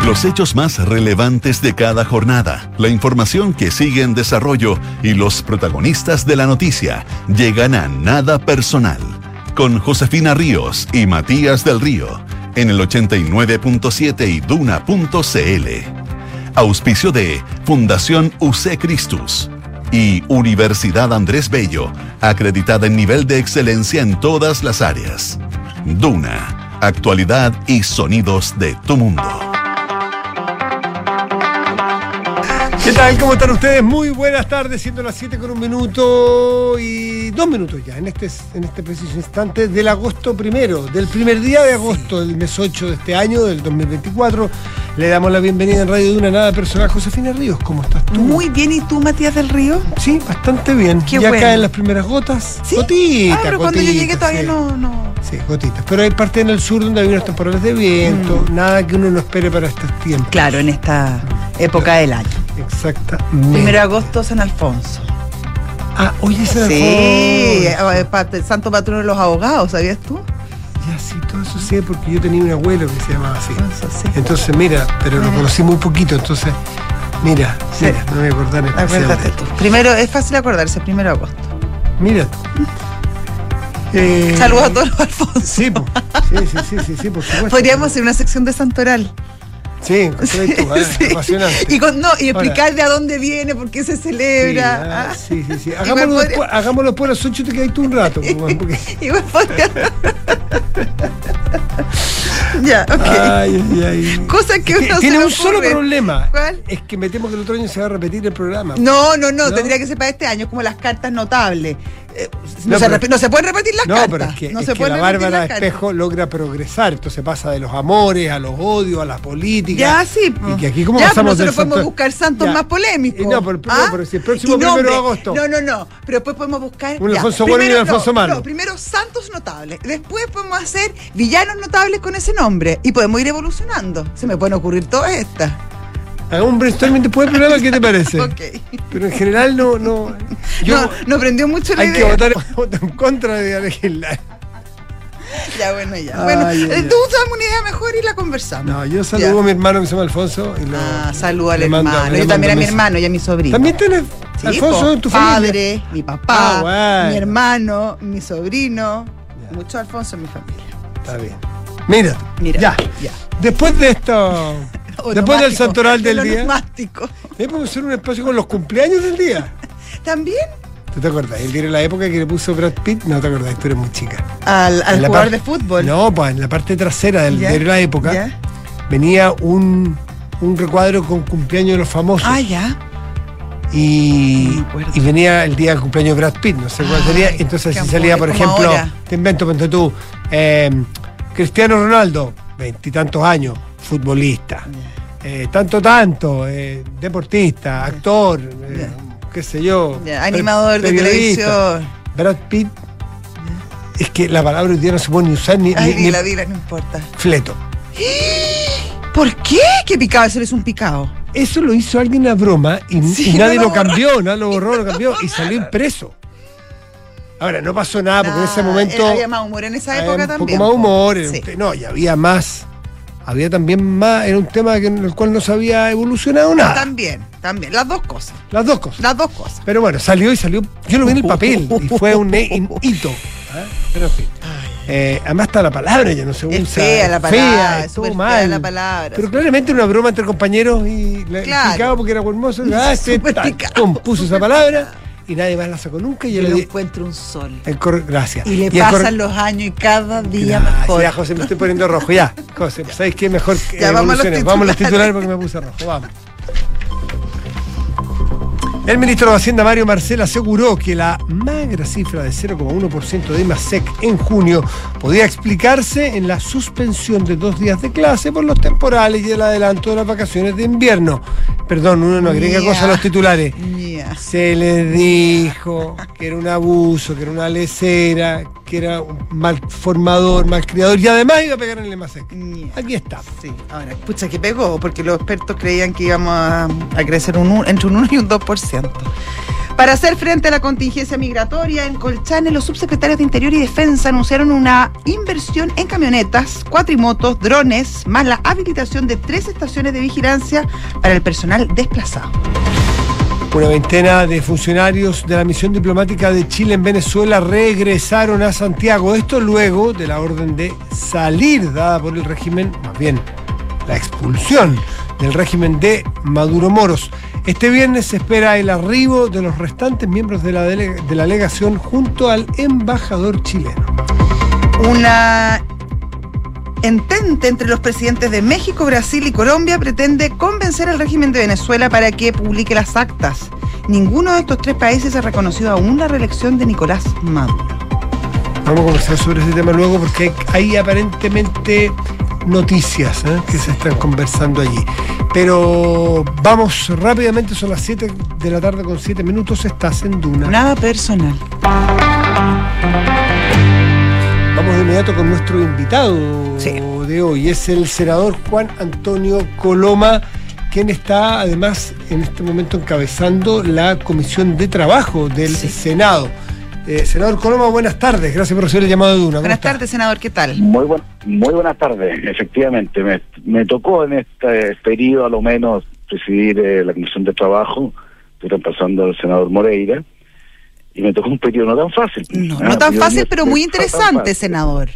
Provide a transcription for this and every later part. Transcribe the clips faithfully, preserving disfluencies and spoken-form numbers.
Los hechos más relevantes de cada jornada, la información que sigue en desarrollo y los protagonistas de la noticia llegan a Nada Personal, con Josefina Ríos y Matías del Río, en el ochenta y nueve punto siete y duna punto cl. Auspicio de Fundación U C Christus y Universidad Andrés Bello, acreditada en nivel de excelencia en todas las áreas. Duna, actualidad y sonidos de tu mundo. ¿Qué tal? ¿Cómo están ustedes? Muy buenas tardes, siendo las siete con un minuto y dos minutos ya, en este, en este preciso instante del agosto primero, del primer día de agosto del mes ocho de este año, del dos mil veinticuatro. Le damos la bienvenida en Radio Duna Nada Personal, Josefina Ríos. ¿Cómo estás tú? Muy bien, ¿y tú, Matías del Río? Sí, bastante bien. Qué ya bueno. caen las primeras gotas. ¿Sí? Gotitas, Ah, pero gotitas, cuando yo llegué todavía sí. no, no... Sí, gotitas. Pero hay parte en el sur donde hay unos temporales de viento, mm. nada que uno no espere para estos tiempos. Claro, en esta época del año. Exactamente. Primero de agosto, San Alfonso. Ah, oye, San Sí, Alfonso. eh, santo patrono de los abogados, ¿sabías tú? Ya, sí, todo eso sé, porque yo tenía un abuelo que se llamaba así. Eso sí. Entonces, mira, pero lo conocí muy poquito, entonces, mira, Sí. mira, no me voy a acordar en Acuérdate tú. Primero, es fácil acordarse, primero de agosto. Mira tú. Eh, Saludos a todos los Alfonsos. Sí, po. sí, sí, sí, sí, sí, por supuesto. Podríamos hacer una sección de santoral. Sí, sí, tú, ¿eh? Sí. Apasionante. Y, con, no, y explicar Ahora, de a dónde viene, por qué se celebra. Sí, ah, Ah. sí, sí, sí. Igual Hagámoslo, podría- después, hagámoslo después a las ocho, te quedas tú un rato. po, porque... Igual podría... Ya, ok. Ay, ay, ay. Cosas que uno Tiene se le un solo ocurren. problema. ¿Cuál? Es que me temo que el otro año se va a repetir el programa. No, no, no, ¿No? tendría que ser para este año, como las cartas notables. Eh, no, No, se pero- repi- no se pueden repetir las No, cartas. pero es que, no es se que pueden la repetir Bárbara las cartas. Espejo logra progresar, entonces pasa de los amores a los odios, a la política. Ya, sí. po. Y que aquí como ya, pasamos pero del nosotros podemos santo- buscar santos Ya. más polémicos. Y no, pero- pero- ¿Ah? pero si el próximo Y primero de nombre. agosto. No, no, no. Pero después podemos buscar. Un ya, Alfonso bueno y un primero- Alfonso no, malo. No, primero santos notables. Después podemos hacer villanos notables con ese nombre. Y podemos ir evolucionando. Se me pueden ocurrir todas estas. Hagamos un brainstorming después del programa, ¿qué te parece? Ok. Pero en general no. no yo, no, no prendió mucho la hay que idea. votar, votar en contra de legislar. Ya, bueno, ya. Ay, bueno, ay, eh, ay. tú dame una idea mejor y la conversamos. No, yo saludo Ya. a mi hermano que se llama Alfonso. Y lo, Ah, saludo al le mando- hermano. le Yo también a mando mi besos. hermano y a mi sobrino. ¿También tienes Sí, Alfonso po. en tu familia? Padre, mi papá, Ah, bueno. mi hermano, mi sobrino. Ya. Mucho Alfonso en mi familia. Está bien. Mira, Mira, ya. ya. Después de esto, después del Onomástico, santoral del el día, onomástico. ¿eh, podemos hacer un espacio con los cumpleaños del día? También ¿Tú te acordás? Él tiene la época que le puso Brad Pitt. No te acordás, tú eres muy chica. al, al En la jugador par- de fútbol. No, pues en la parte trasera del- Ya, de la época ya. venía un, un recuadro con cumpleaños de los famosos. Ah, ya. Y, No me acuerdo. y venía el día del cumpleaños de Brad Pitt, no sé cuál Ay, sería. Entonces qué así salía, por amor, como ejemplo, ahora. te invento, ponte tú, eh, Cristiano Ronaldo, veintitantos años, futbolista. Eh, tanto, tanto, eh, deportista, actor, eh, qué sé yo. Ya, per- animador de periodista. televisión. Brad Pitt, es que la palabra hoy día no se puede ni usar ni, Ay, ni- ni dila, dila, no importa. fleto. ¿Por qué? ¿Qué picado? Ese es un picado. Eso lo hizo alguien a broma y, Sí, y nadie no lo lo borró. cambió, nadie lo borró, lo cambió y salió impreso. Ahora, no pasó nada porque en ese Nah, momento había más humor en esa había época un también. poco más po. humor, era un Sí. te- no, y había más, había también más, era un tema que, en el cual no se había evolucionado nada. También, también. Las dos cosas. Las dos cosas. Las dos cosas. Pero bueno, salió y salió, yo lo vi en el papel y fue un, un hito. ¿eh? Pero en fin. Eh, además está la palabra, ya no se usa. Es fea la palabra, fea, es estuvo súper mal. fea la palabra. Pero claramente era una broma entre compañeros y le Claro. picaba porque era hermoso. Ah, este Súper tal, picado. pum, puso esa palabra y nadie más la sacó nunca. Y yo Yo le lo di. encuentro un sol. el cor- gracias. Y le el pasan cor- los años y cada día Gracias, mejor. ya, José, me estoy poniendo rojo. Ya, José, ¿sabes qué? Mejor que Ya, vamos a los evoluciones. Vamos a los titulares. titulares porque me puse rojo. Vamos. El ministro de Hacienda, Mario Marcel, aseguró que la magra cifra de cero coma uno por ciento de IMASEC en junio podía explicarse en la suspensión de dos días de clase por los temporales y el adelanto de las vacaciones de invierno. Perdón, uno no agrega Ya. cosas a los titulares. Ya. Yeah. Se les dijo que era un abuso, que era una lecera, que era un mal formador, mal criador y además iba a pegar en el EMASEC. Yeah. Aquí está. Sí, ahora, pucha, que pegó, porque los expertos creían que íbamos a, a crecer un, entre un uno y un dos por ciento. Para hacer frente a la contingencia migratoria, en Colchane, los subsecretarios de Interior y Defensa anunciaron una inversión en camionetas, cuatrimotos, drones, más la habilitación de tres estaciones de vigilancia para el personal desplazado. Una veintena de funcionarios de la misión diplomática de Chile en Venezuela regresaron a Santiago. Esto luego de la orden de salir dada por el régimen, más bien la expulsión del régimen de Maduro Moros. Este viernes se espera el arribo de los restantes miembros de la, dele- de la delegación junto al embajador chileno. Una entente entre los presidentes de México, Brasil y Colombia pretende convencer al régimen de Venezuela para que publique las actas. Ninguno de estos tres países ha reconocido aún la reelección de Nicolás Maduro. Vamos a conversar sobre ese tema luego porque hay, hay aparentemente noticias ¿eh? que se están conversando allí. Pero vamos rápidamente, son las siete de la tarde con siete minutos, estás en Duna. Nada personal. Vamos de inmediato con nuestro invitado sí. de hoy. Es el senador Juan Antonio Coloma, quien está además en este momento encabezando la Comisión de Trabajo del sí. Senado. Eh, senador Coloma, buenas tardes. Gracias por recibir el llamado de Duna. Buenas tardes, senador. ¿Qué tal? Muy, buen, muy buenas tardes. Efectivamente, me, me tocó en este periodo a lo menos presidir eh, la Comisión de Trabajo. Estoy reemplazando al senador Moreira. Y me tocó un periodo no tan fácil. No, ah, no tan fácil, pero muy interesante, senador.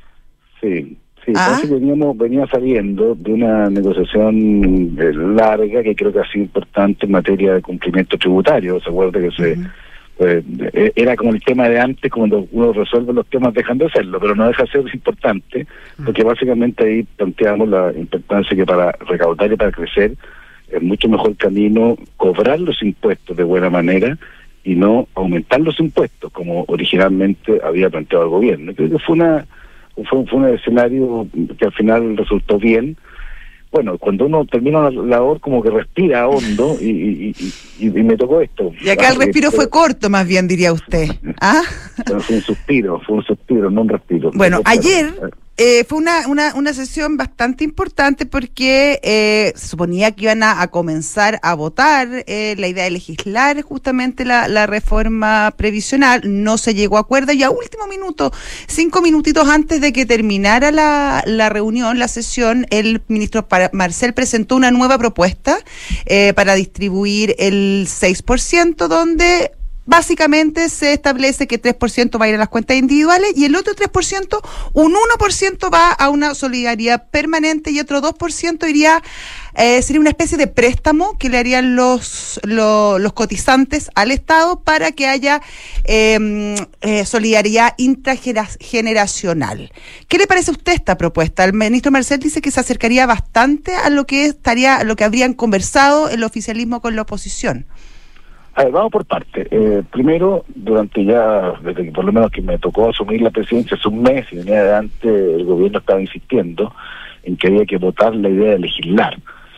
Sí, sí. ¿Ah? Que veníamos, venía saliendo de una negociación eh, larga que creo que ha sido importante en materia de cumplimiento tributario. ¿Se acuerda que se... Uh-huh. Pues, era como el tema de antes, cuando uno resuelve los temas dejan de hacerlo, pero no deja de ser importante, porque básicamente ahí planteamos la importancia que para recaudar y para crecer es mucho mejor camino cobrar los impuestos de buena manera y no aumentar los impuestos, como originalmente había planteado el gobierno. Creo que fue una fue, fue un escenario que al final resultó bien. Bueno, cuando uno termina la labor como que respira hondo y, y, y, y me tocó esto. Y acá el respiro fue corto, más bien, diría usted. ¿Ah? Pero fue un suspiro, fue un suspiro, no un respiro. Bueno, ayer eh, fue una, una, una sesión bastante importante porque eh, se suponía que iban a, a comenzar a votar eh, la idea de legislar justamente la, la reforma previsional. No se llegó a acuerdo y a último minuto, cinco minutitos antes de que terminara la, la reunión, la sesión, el ministro Marcel presentó una nueva propuesta eh, para distribuir el seis por ciento, donde básicamente se establece que tres por ciento va a ir a las cuentas individuales y el otro tres por ciento, un uno por ciento va a una solidaridad permanente y otro dos por ciento iría, eh, sería una especie de préstamo que le harían los, los, los cotizantes al Estado para que haya eh, eh, solidaridad intrageneracional. ¿Qué le parece a usted esta propuesta? El ministro Marcel dice que se acercaría bastante a lo que estaría, a lo que habrían conversado el oficialismo con la oposición. A ver, vamos por parte. Eh, primero, durante ya, desde que por lo menos que me tocó asumir la presidencia hace un mes y venía adelante, el gobierno estaba insistiendo en que había que votar la idea de legislar.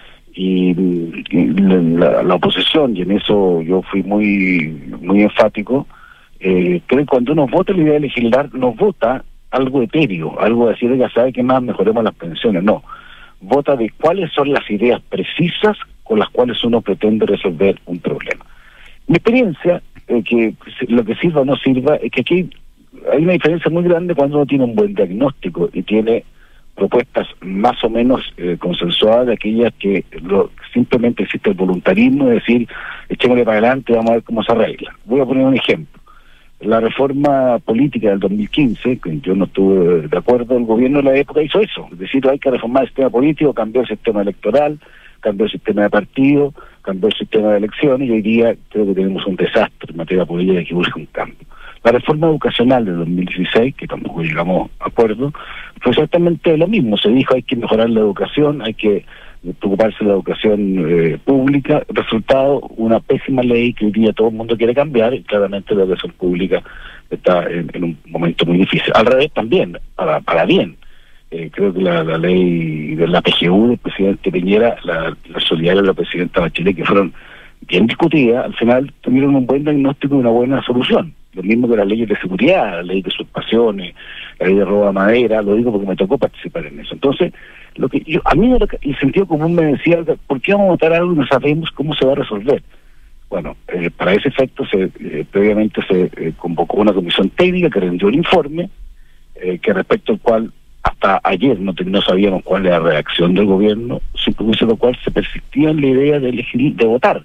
Y, y la, la oposición, y en eso yo fui muy muy enfático, eh, creo que cuando uno vota la idea de legislar, nos vota algo etéreo, algo de decir, ya sabe que más mejoremos las pensiones. No, vota de cuáles son las ideas precisas con las cuales uno pretende resolver un problema. Mi experiencia, eh, que lo que sirva o no sirva, es que aquí hay una diferencia muy grande cuando uno tiene un buen diagnóstico y tiene propuestas más o menos eh, consensuadas de aquellas que lo, simplemente existe el voluntarismo de decir, echémosle para adelante, vamos a ver cómo se arregla. Voy a poner un ejemplo. La reforma política del dos mil quince, que yo no estuve de acuerdo, el gobierno de la época hizo eso, es decir, hay que reformar el sistema político, cambiar el sistema electoral, cambió el sistema de partido, cambió el sistema de elecciones y hoy día creo que tenemos un desastre en materia política que busca un cambio. La reforma educacional de dos mil dieciséis, que tampoco llegamos a acuerdo, fue exactamente lo mismo. Se dijo hay que mejorar la educación, hay que preocuparse de la educación eh, pública. Resultado, una pésima ley que hoy día todo el mundo quiere cambiar y claramente la educación pública está en, en un momento muy difícil. Al revés también, para, para bien. Eh, creo que la, la ley de la P G U del presidente Piñera, la, la solidaria de la presidenta Bachelet, que fueron bien discutida, al final tuvieron un buen diagnóstico y una buena solución. Lo mismo que las leyes de seguridad, la ley de usurpaciones, la ley de robo a madera, lo digo porque me tocó participar en eso. Entonces, lo que yo, a mí el sentido común me decía, ¿por qué vamos a votar algo y no sabemos cómo se va a resolver? Bueno, eh, para ese efecto, se eh, previamente se eh, convocó una comisión técnica que rendió un informe, eh, que respecto al cual hasta ayer no, no sabíamos cuál era la reacción del gobierno, sin lo cual se persistía en la idea de elegir, de votar.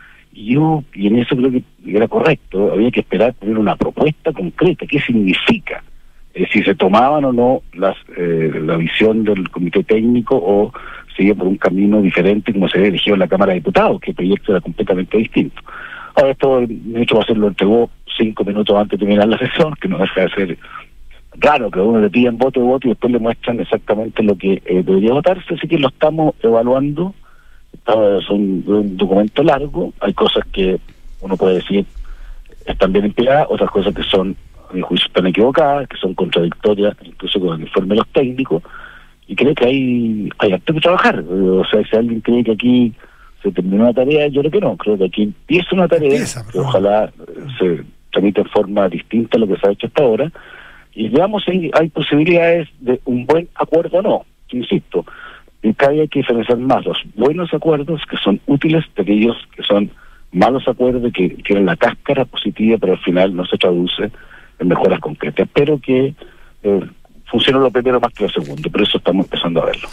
Y yo, y en eso creo que era correcto, había que esperar tener una propuesta concreta. ¿Qué significa? Eh, si se tomaban o no las eh, la visión del comité técnico o seguía por un camino diferente como se había elegido en la Cámara de Diputados, que el proyecto era completamente distinto. Ahora esto el ministro Bassett lo entregó cinco minutos antes de terminar la sesión, que no deja de ser raro que a uno le piden voto de voto y después le muestran exactamente lo que eh, debería votarse, así que lo estamos evaluando. Es un, un documento largo, hay cosas que uno puede decir están bien empleadas, otras cosas que son, a mi juicio, están equivocadas, que son contradictorias, incluso con el informe de los técnicos, y creo que hay, hay harto que trabajar. O sea, si alguien cree que aquí se terminó una tarea, yo creo que no, creo que aquí empieza una tarea, empieza, que ojalá se tramite en forma distinta a lo que se ha hecho hasta ahora, y veamos si hay posibilidades de un buen acuerdo o no, insisto. Y cada día hay que diferenciar más los buenos acuerdos que son útiles de aquellos que son malos acuerdos que tienen la cáscara positiva pero al final no se traduce en mejoras concretas. Espero que eh, funcione lo primero más que lo segundo, pero eso estamos empezando a verlo.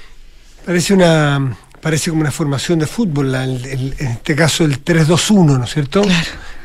Parece una parece como una formación de fútbol, la, el, el, en este caso el tres dos uno, ¿no es cierto? Claro.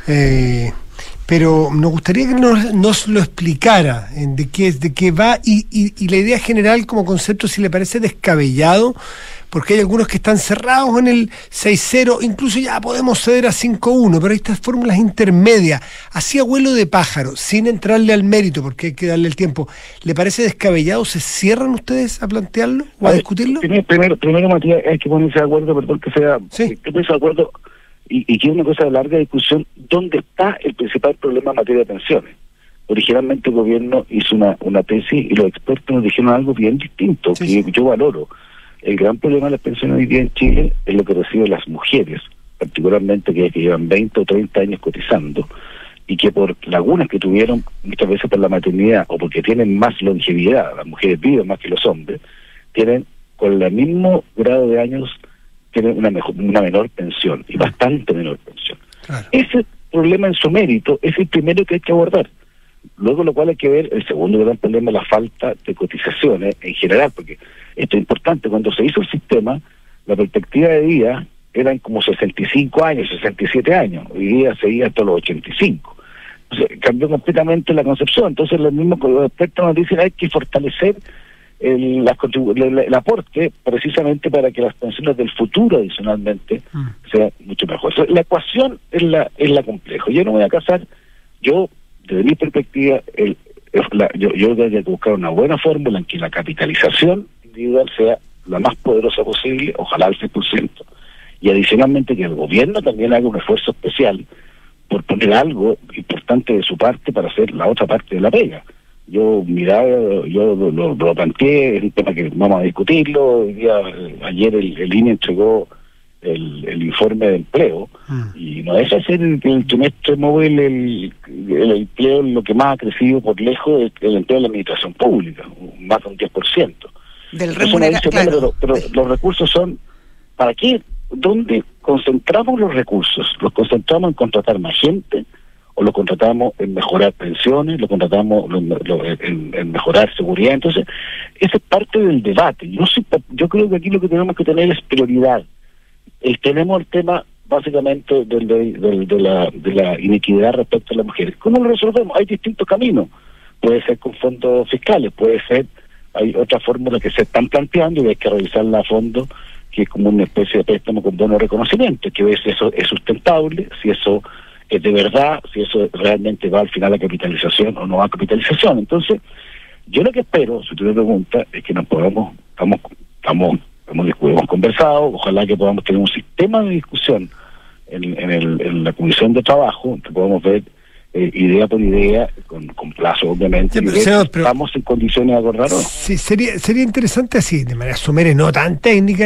Eh, pero nos gustaría que nos, nos lo explicara en de qué de qué va y, y, y la idea general como concepto, si le parece descabellado, porque hay algunos que están cerrados en el seis cero, incluso ya podemos ceder a cinco uno, pero hay estas fórmulas intermedias, así a vuelo de pájaro, sin entrarle al mérito, porque hay que darle el tiempo. ¿Le parece descabellado? ¿Se cierran ustedes a plantearlo o a, a ver, discutirlo? Primero, primero, primero, Matías, hay que ponerse de acuerdo, perdón que sea, sí. que ponerse de acuerdo. Y, y que es una cosa de larga discusión, ¿dónde está el principal problema en materia de pensiones? Originalmente el gobierno hizo una, una tesis y los expertos nos dijeron algo bien distinto, sí, que sí. yo valoro. El gran problema de las pensiones hoy día en Chile es lo que reciben las mujeres, particularmente que, que llevan veinte o treinta años cotizando, y que por lagunas que tuvieron, muchas veces por la maternidad, o porque tienen más longevidad, las mujeres viven más que los hombres, tienen con el mismo grado de años tienen una mejor, una menor pensión, y bastante menor pensión. Claro. Ese problema en su mérito es el primero que hay que abordar. Luego lo cual hay que ver, el segundo gran problema es la falta de cotizaciones en general, porque esto es importante, cuando se hizo el sistema, la perspectiva de vida eran como sesenta y cinco años, sesenta y siete años, hoy día se iba hasta los ochenta y cinco. Entonces, cambió completamente la concepción, entonces los mismos expertos nos dicen hay que fortalecer El, la, el, el aporte precisamente para que las pensiones del futuro adicionalmente mm. sean mucho mejor. O sea, la ecuación es la es la compleja. Yo no me voy a casar, yo desde mi perspectiva el, la, yo, yo tendría que buscar una buena fórmula en que la capitalización individual sea la más poderosa posible, ojalá al seis por ciento, y adicionalmente que el gobierno también haga un esfuerzo especial por poner algo importante de su parte para hacer la otra parte de la pega. Yo miraba, yo lo, lo, lo planteé, es un tema que vamos a discutirlo. Hoy día, ayer el, el I N E entregó el, el informe de empleo mm. y no deja de ser el, el trimestre móvil, el, el empleo lo que más ha crecido por lejos es el empleo de la administración pública, más de un diez por ciento. Del remunera, dice, claro. Pero, pero sí. Los recursos son, ¿para qué? ¿Dónde concentramos los recursos? ¿Los concentramos en contratar más gente? ¿O lo contratamos en mejorar pensiones? ¿Lo contratamos lo, lo, en, en mejorar seguridad? Entonces, esa es parte del debate. Yo, sí, yo creo que aquí lo que tenemos que tener es prioridad. El, tenemos el tema, básicamente, del, del, del, de, la, de la inequidad respecto a las mujeres. ¿Cómo lo resolvemos? Hay distintos caminos. Puede ser con fondos fiscales, puede ser, hay otras fórmulas que se están planteando y hay que revisarla a fondo, que es como una especie de préstamo con bono de reconocimiento, que ver si eso es sustentable, si eso es de verdad, si eso realmente va al final a capitalización o no va a capitalización. Entonces, yo lo que espero, si tú me preguntas, es que nos podamos, estamos, estamos, hemos, hemos conversado, ojalá que podamos tener un sistema de discusión en, en, el, en la comisión de trabajo, que podamos ver eh, idea por idea, con, con plazo obviamente, sí, pero, señor, pero, estamos en condiciones de acordar. Sí, sería, sería interesante así, de manera somera, no tan técnica, ni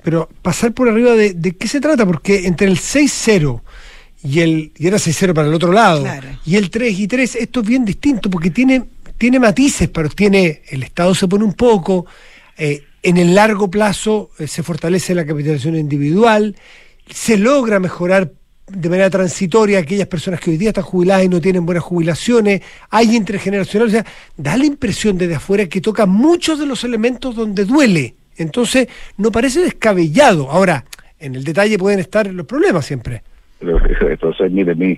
pero pasar por arriba de, de qué se trata, porque entre el seis cero y el y era seis cero para el otro lado, claro, y el tres y tres, esto es bien distinto, porque tiene, tiene matices, pero tiene, el Estado se pone un poco, eh, en el largo plazo eh, se fortalece la capitalización individual, se logra mejorar de manera transitoria a aquellas personas que hoy día están jubiladas y no tienen buenas jubilaciones, hay intergeneracional, o sea, da la impresión desde afuera que toca muchos de los elementos donde duele, entonces no parece descabellado. Ahora, en el detalle pueden estar los problemas siempre. Entonces, mire, mi,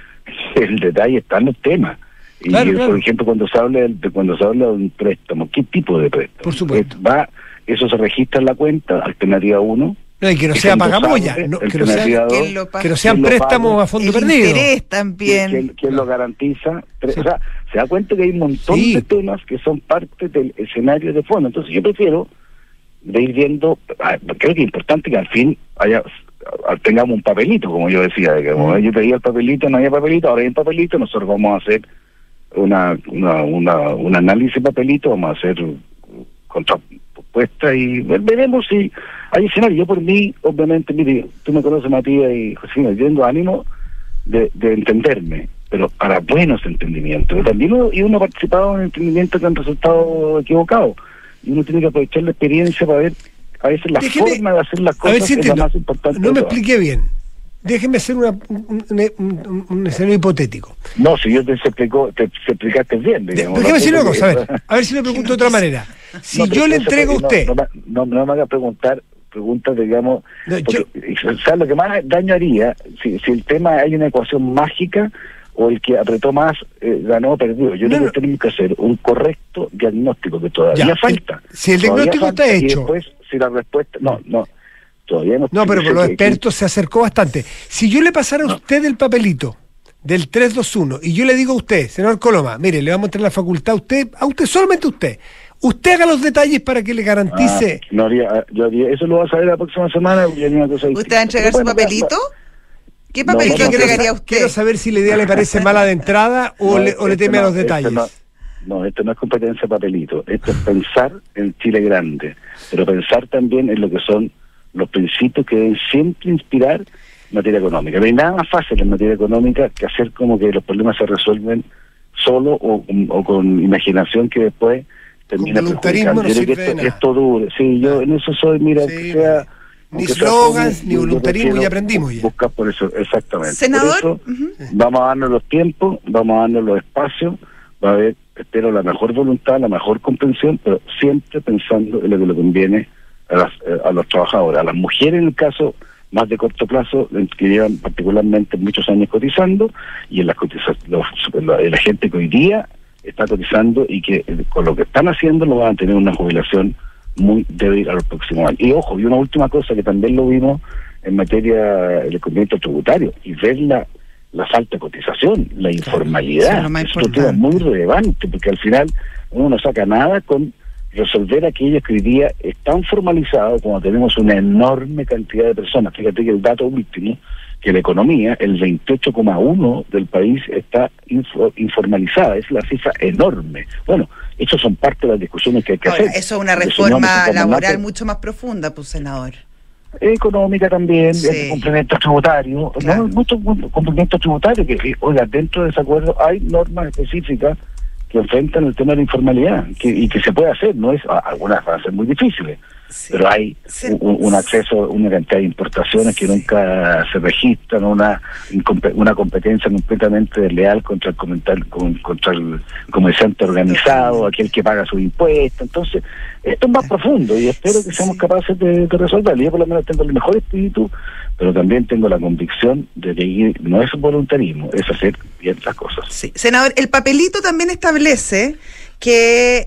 el detalle está en los temas. Y claro, por claro. ejemplo, cuando se habla de, cuando se habla de un préstamo, ¿qué tipo de préstamo? Por supuesto. Va, eso se registra en la cuenta, alternativa uno. No, y que no sea pagamoya, no, que, no sea, que, que no sean préstamos a fondo perdido. Interés también. ¿Quién, quién lo garantiza? Sí. O sea, se da cuenta que hay un montón sí. de temas que son parte del escenario de fondo. Entonces yo prefiero de ir viendo, creo que es importante que al fin haya tengamos un papelito, como yo decía, digamos, yo pedía el papelito, no había papelito, ahora hay un papelito, nosotros vamos a hacer una, una, una un análisis de papelito, vamos a hacer contrapuesta y veremos si hay escenario. Yo por mí, obviamente, mire, tú me conoces, Matías y Josefina, yo tengo ánimo de, de entenderme, pero para buenos entendimientos. Pero también uno, y uno ha participado en entendimientos que han resultado equivocados, y uno tiene que aprovechar la experiencia para ver a veces la Déjeme, forma de hacer las cosas, a ver si es la más importante. No me expliqué bien. Déjeme hacer una, un, un, un, un escenario hipotético. No, si yo te explico, te, te explicaste bien. Digamos, déjeme no, decir una cosa, a ver, a ver si le pregunto de otra manera. Si no, yo le entrego a usted... No, no, no, no me haga preguntar preguntas, digamos... No, porque, yo, ¿sabes lo que más daño haría? Si, si el tema hay una ecuación mágica o el que apretó más eh, ganó o perdió. Yo no, creo que tenemos que hacer un correcto diagnóstico que todavía ya, falta. El, si el diagnóstico está hecho... Y después, si la respuesta... No, no. Todavía no, no, pero por los expertos que... se acercó bastante. Si yo le pasara a no. usted el papelito del tres dos uno y yo le digo a usted, senador Coloma, mire, le vamos a entrar la facultad a usted, a usted, solamente a usted, usted haga los detalles para que le garantice... Ah, no haría, yo haría, eso lo va a saber la próxima semana. Una cosa ¿usted va a entregar su papelito? ¿Qué papelito no, no, entregaría quiero, usted? Quiero saber si la idea le parece mala de entrada o, no, le, o le teme no, a los detalles. No, no, esto no es competencia de papelito, esto es pensar en Chile grande, pero pensar también en lo que son los principios que deben siempre inspirar materia económica. No hay nada más fácil en materia económica que hacer como que los problemas se resuelven solo o, o con imaginación que después termina perjudicando. Yo creo que esto, esto duro. Sí, yo en eso soy, mira, sí, que sea... Ni slogans, ni voluntarismo, ya aprendimos ya. Buscar por eso, exactamente. Senador, por eso, uh-huh. vamos a darnos los tiempos, vamos a darnos los espacios, va a haber, espero, la mejor voluntad, la mejor comprensión, pero siempre pensando en lo que le conviene a, las, a los trabajadores, a las mujeres en el caso más de corto plazo, que llevan particularmente muchos años cotizando, y en las cotizaciones, la gente que hoy día está cotizando y que con lo que están haciendo lo van a tener una jubilación muy débil a los próximos años. Y ojo, y una última cosa que también lo vimos en materia del cumplimiento tributario, y ver la, la falta de cotización, la informalidad, es un tema muy relevante, porque al final uno no saca nada con resolver aquellos que hoy día están formalizados, como tenemos una enorme cantidad de personas. Fíjate que el dato último, que la economía, el veintiocho coma uno del país está info, informalizada, es la cifra enorme. Bueno, esas son parte de las discusiones que hay que Ahora, hacer. Eso es una reforma laboral mucho más profunda, pues, senador. Económica también, sí. El complemento tributario, claro. ¿no? Muchos complementos tributarios que, oiga, dentro de ese acuerdo hay normas específicas que enfrentan el tema de la informalidad que, y que se puede hacer, no es, algunas van a ser muy difíciles, sí. Pero hay sí. un, un acceso, una cantidad de importaciones sí. que nunca se registran, una una competencia completamente desleal contra el comentar, contra el comerciante organizado, aquel que paga sus impuestos. Entonces, esto es más profundo y espero que seamos sí. capaces de, de resolverlo. Yo por lo menos tengo el mejor espíritu, pero también tengo la convicción de que no es voluntarismo, es hacer bien las cosas. Sí. Senador, el papelito también establece que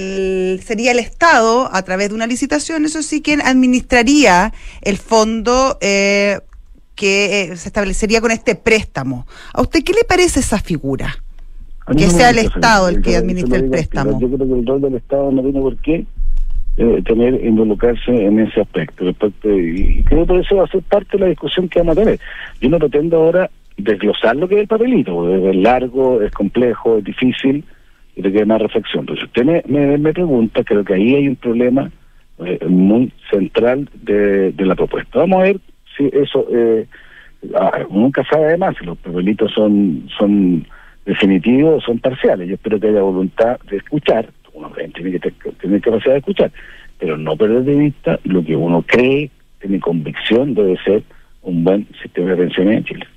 el, sería el Estado, a través de una licitación, eso sí, quien administraría el fondo eh, que eh, se establecería con este préstamo. ¿A usted qué le parece esa figura? Que no sea el Estado el que administre el préstamo. Yo creo que el rol del Estado no tiene por qué eh, tener, involucrarse en ese aspecto. Respecto, y, y creo que eso va a ser parte de la discusión que vamos a tener. Yo no pretendo ahora desglosar lo que es el papelito, porque es largo, es complejo, es difícil, y requiere más reflexión. Entonces, si usted me, me, me pregunta, creo que ahí hay un problema eh, muy central de, de la propuesta. Vamos a ver si eso, eh, ah, nunca sabe además si los papelitos son son definitivos o son parciales. Yo espero que haya voluntad de escuchar, uno tiene que tener capacidad de escuchar, pero no perder de vista lo que uno cree, tiene convicción debe ser un buen sistema de pensiones en Chile.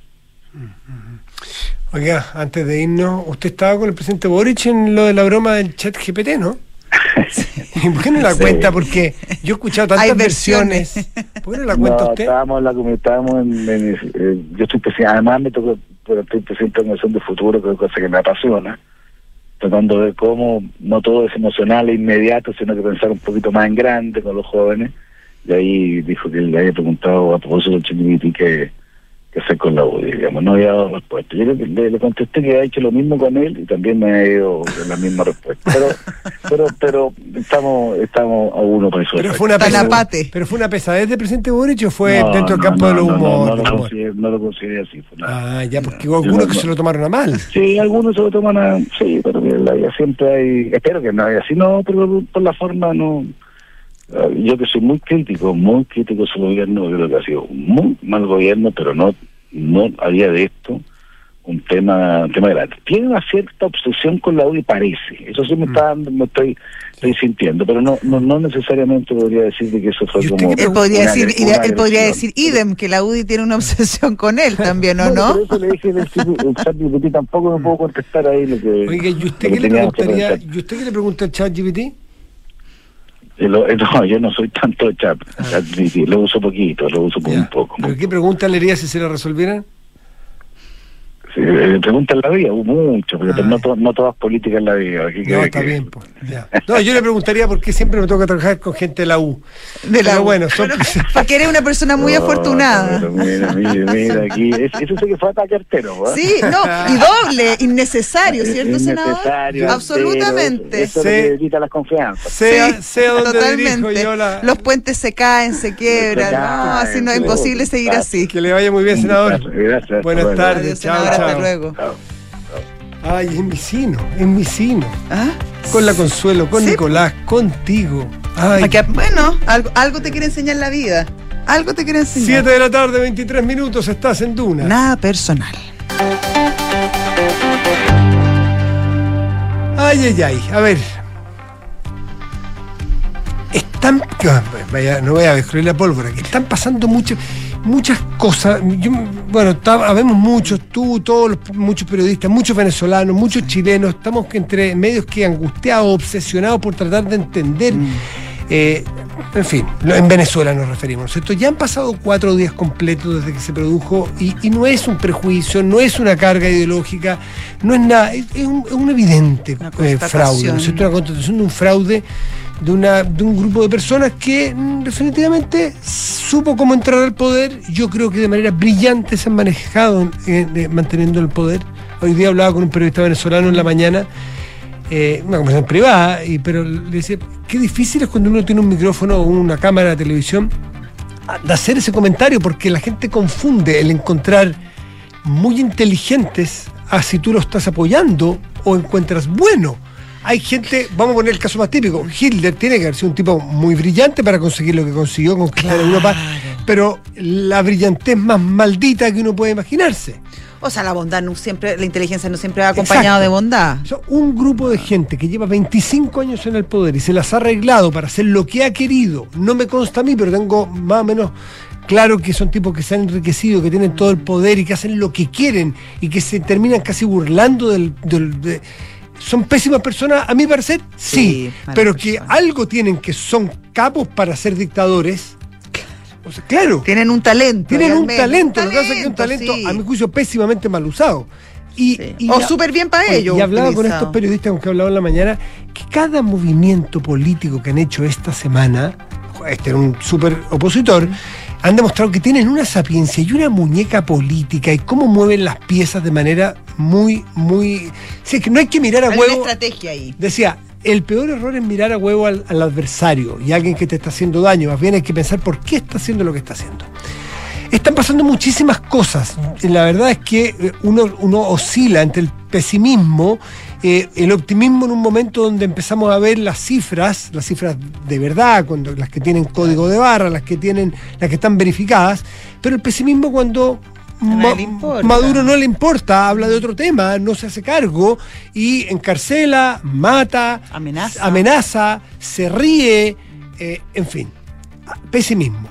Oiga, antes de irnos, usted estaba con el presidente Boric en lo de la broma del chat G P T, ¿no? ¿Y por qué no la Sí. cuenta? Porque yo he escuchado tantas Hay versiones. versiones. ¿Por qué no la cuenta No, usted? estábamos en la comida, estábamos en, en- eh, yo estoy presidente, además me tocó, pero estoy presidente de la Comisión de Futuro, que es cosa que me apasiona, tratando de ver cómo no todo es emocional e inmediato, sino que pensar un poquito más en grande con los jóvenes. Y ahí dijo que le había preguntado a propósito del ChatGPT que qué hacer con la U D I, digamos, no había dado respuesta. Yo le, le, le contesté que había hecho lo mismo con él y también me ha ido la misma respuesta. Pero pero pero estamos estamos a uno para eso. Pero fue una Tan pesa- apate. ¿Pero fue una pesadez del presidente Boric o fue No, dentro del no, campo no, de lo no, no, humor? no, lo humor? consideré, no lo consideré así. Fue nada. Ah, ya, porque Yo hubo algunos no- que no- se lo tomaron a mal. Sí, algunos se lo toman a... Sí, pero que en la vida siempre hay... Espero que no haya así, no, pero por la forma no... Eh, Yo que soy muy crítico, muy crítico de su gobierno, creo que ha sido un muy mal gobierno, pero no no había de esto un tema un tema grande. Tiene una cierta obsesión con la U D I, parece. Eso sí me está dando, me estoy, estoy sintiendo, pero no no no necesariamente podría decir de que eso fue ¿Y usted como... qué Él podría una decir, agre- ide- una él podría agresión. decir idem, que la U D I tiene una obsesión con él también, ¿o Bueno, no? por eso le dije el ChatGPT, tampoco me puedo contestar ahí lo que... Oiga, ¿y usted lo que qué le teníamos que preguntaría? pensar. ¿Y usted qué le pregunta al chat G P T? Eh, lo- eh, No, yo no soy tanto de chat, ChatGPT, lo uso poquito, lo uso muy Ya. poco. ¿Pero muy qué pregunta le haría si se la resolvieran? Sí, eh, pregunta en la vida, hubo mucho, pero Ah. no, to- no todas políticas en la vida. Aquí No, que- está que- bien, pues. Ya. No, yo le preguntaría por qué siempre me toca trabajar con gente de la U. De la Pero U. bueno, son... Porque eres una persona muy No, afortunada. pero mira, mira, mira, aquí, es- eso sí que fue ataque artero, ¿eh? Sí, no, y doble, innecesario, ¿cierto, senador? Innecesario, Absolutamente. Eso es Sí. lo que evita las confianzas. Sea, Sí, sea donde dirijo totalmente. yo la... Los puentes se caen, se quiebran, Se no, caen, así no es sí, imposible sí. seguir así. Que le vaya muy bien, senador. Gracias. Buenas Hasta luego. tardes, Adiós, chao, senador, hasta chao. luego. Chao. Ay, es mi sino, es mi sino. ¿Ah? Con la Consuelo, con Sí. Nicolás, contigo. Ay, Aquí, bueno, algo, algo te quiere enseñar la vida. Algo te quiere enseñar. siete de la tarde, veintitrés minutos, estás en Duna. Nada personal. Ay, ay, ay. A ver. Están. ah, Vaya, no voy a destruir la pólvora. Que están pasando muchas muchas cosas. Yo, bueno, está- habemos muchos, tú, todos los, muchos periodistas, muchos venezolanos, muchos chilenos. Estamos entre medios que angustiados, obsesionados por tratar de entender. eh, en fin, lo- en Venezuela nos referimos, ¿no es cierto? Ya han pasado cuatro días completos desde que se produjo y, y no es un prejuicio, no es una carga ideológica, no es nada, es, es un, es un evidente Una eh, fraude, constatación. ¿no es cierto? Una constatación de un fraude de, una, de un grupo de personas que mm, definitivamente supo cómo entrar al poder. Yo creo que de manera brillante se han manejado eh, de- manteniendo el poder. Hoy día hablaba con un periodista venezolano en la mañana, eh, una conversación privada, y, pero le decía, qué difícil es cuando uno tiene un micrófono o una cámara de televisión de hacer ese comentario, porque la gente confunde el encontrar muy inteligentes a si tú lo estás apoyando o encuentras bueno. Hay gente, vamos a poner el caso más típico, Hitler tiene que haber sido un tipo muy brillante para conseguir lo que consiguió, conquistar Europa, pero la brillantez más maldita que uno puede imaginarse. O sea, la bondad no siempre, la inteligencia no siempre va acompañado Exacto. de bondad. O sea, un grupo de gente que lleva veinticinco años en el poder y se las ha arreglado para hacer lo que ha querido, no me consta a mí, pero tengo más o menos claro que son tipos que se han enriquecido, que tienen todo el poder y que hacen lo que quieren y que se terminan casi burlando del... del- de- ¿Son pésimas personas? A mi parecer, sí, Sí, malas pero que personas. algo tienen que son capos para ser dictadores. O sea, claro. Tienen un talento. Tienen un realmente, talento, lo que pasa es que es un talento, sí. a mi juicio, pésimamente mal usado. Y, Sí. y O ya- súper bien para Oye, ellos. Y hablaba con utilizado. estos periodistas con que hablaba en la mañana, que cada movimiento político que han hecho esta semana, este era un súper opositor, han demostrado que tienen una sapiencia y una muñeca política y cómo mueven las piezas de manera muy, muy... Sí, que no hay que mirar a Hay una huevo. estrategia ahí. Decía, el peor error es mirar a huevo al, al adversario y a alguien que te está haciendo daño. Más bien hay que pensar por qué está haciendo lo que está haciendo. Están pasando muchísimas cosas. La verdad es que eh, uno, uno oscila entre el pesimismo eh, el optimismo en un momento donde empezamos a ver las cifras, las cifras de verdad, cuando las que tienen código de barra, las que tienen, las que están verificadas, pero el pesimismo cuando Ma- Maduro no le importa, habla de otro tema, no se hace cargo y encarcela, mata, amenaza, amenaza se ríe, eh, en fin, pesimismo.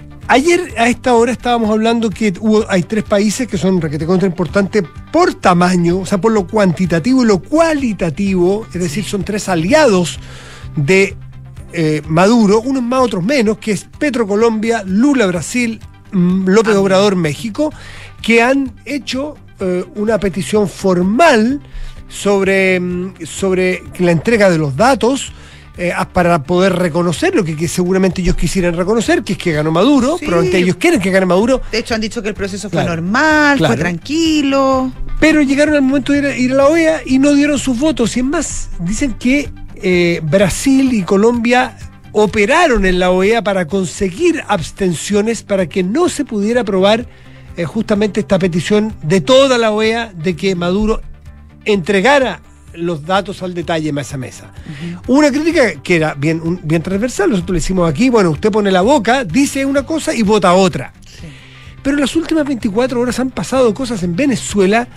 Ayer a esta hora estábamos hablando que hubo, hay tres países que son requete contra importantes por tamaño, o sea, por lo cuantitativo y lo cualitativo, es decir, son tres aliados de eh, Maduro, unos más, otros menos, que es Petro Colombia, Lula Brasil, López Obrador México, que han hecho eh, una petición formal sobre, sobre la entrega de los datos eh, para poder reconocer lo que, que seguramente ellos quisieran reconocer, que es que ganó Maduro, sí. Probablemente ellos quieren que gane Maduro. De hecho han dicho que el proceso fue claro, normal, claro. fue tranquilo. Pero llegaron al momento de ir a, ir a la O E A y no dieron sus votos. Y es más, dicen que eh, Brasil y Colombia operaron en la O E A para conseguir abstenciones para que no se pudiera aprobar eh, justamente esta petición de toda la O E A de que Maduro entregara los datos al detalle mesa a mesa. Uh-huh. Una crítica que era bien, un, bien transversal, nosotros le hicimos aquí, bueno, usted pone la boca, dice una cosa y vota otra. Sí. Pero en las últimas veinticuatro horas han pasado cosas en Venezuela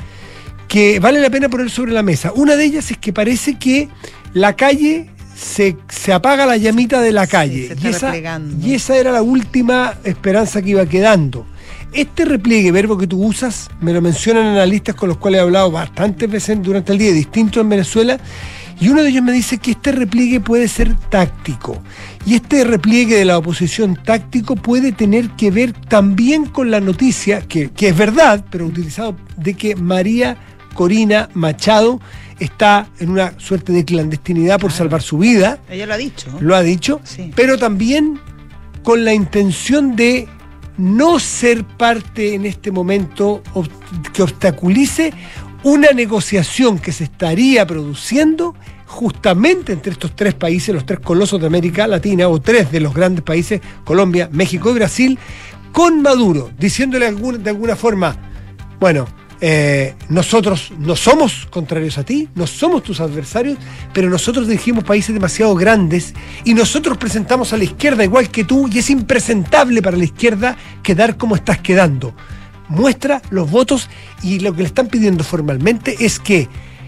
que vale la pena poner sobre la mesa. Una de ellas es que parece que la calle Se, se apaga la llamita de la calle, sí, y, esa, y esa era la última esperanza que iba quedando. Este repliegue, verbo que tú usas, me lo mencionan analistas con los cuales he hablado bastantes veces durante el día, distintos en Venezuela, y uno de ellos me dice que este repliegue puede ser táctico, y este repliegue de la oposición táctico puede tener que ver también con la noticia, que, que es verdad, pero utilizado, de que María Corina Machado está en una suerte de clandestinidad por claro. salvar su vida. Ella lo ha dicho. Lo ha dicho, sí. Pero también con la intención de no ser parte en este momento que obstaculice una negociación que se estaría produciendo justamente entre estos tres países, los tres colosos de América Latina, o tres de los grandes países, Colombia, México y Brasil, con Maduro, diciéndole algún, de alguna forma, bueno, Eh, nosotros no somos contrarios a ti, no somos tus adversarios, pero nosotros dirigimos países demasiado grandes y nosotros presentamos a la izquierda igual que tú y es impresentable para la izquierda quedar como estás quedando. Muestra los votos y lo que le están pidiendo formalmente es que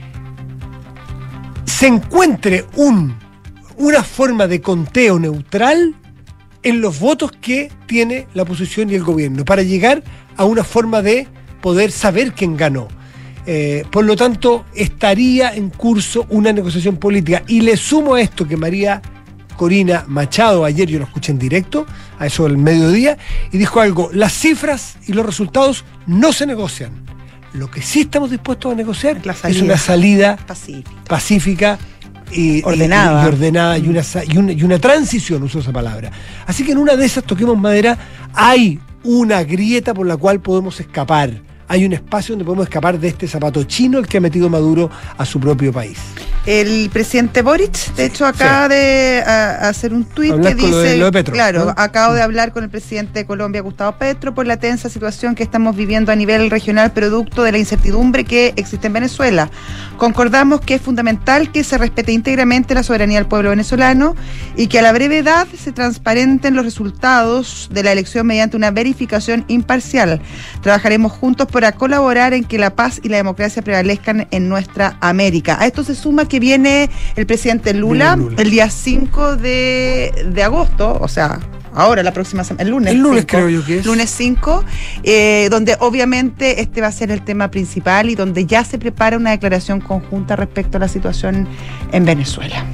se encuentre un, una forma de conteo neutral en los votos que tiene la oposición y el gobierno para llegar a una forma de poder saber quién ganó. Eh, por lo tanto, estaría en curso una negociación política. Y le sumo a esto que María Corina Machado, ayer yo lo escuché en directo, a eso del mediodía, y dijo algo: las cifras y los resultados no se negocian. Lo que sí estamos dispuestos a negociar es una salida pacífica, pacífica y ordenada, y, y, ordenada mm. y, una, y, una, y una transición, uso esa palabra. Así que en una de esas, toquemos madera, hay una grieta por la cual podemos escapar. Hay un espacio donde podemos escapar de este zapato chino el que ha metido Maduro a su propio país. El presidente Boric, de hecho, acaba sí. de a, hacer un tuit que dice, lo de, lo de Petro, claro, ¿no? Acabo de hablar con el presidente de Colombia, Gustavo Petro, por la tensa situación que estamos viviendo a nivel regional producto de la incertidumbre que existe en Venezuela. Concordamos que es fundamental que se respete íntegramente la soberanía del pueblo venezolano y que a la brevedad se transparenten los resultados de la elección mediante una verificación imparcial. Trabajaremos juntos para colaborar en que la paz y la democracia prevalezcan en nuestra América. A esto se suma que viene el presidente Lula, Lula. el día cinco de, de agosto, o sea, ahora, la próxima semana, el lunes. El lunes cinco, creo yo que es. Lunes cinco, eh, donde obviamente este va a ser el tema principal y donde ya se prepara una declaración conjunta respecto a la situación en Venezuela.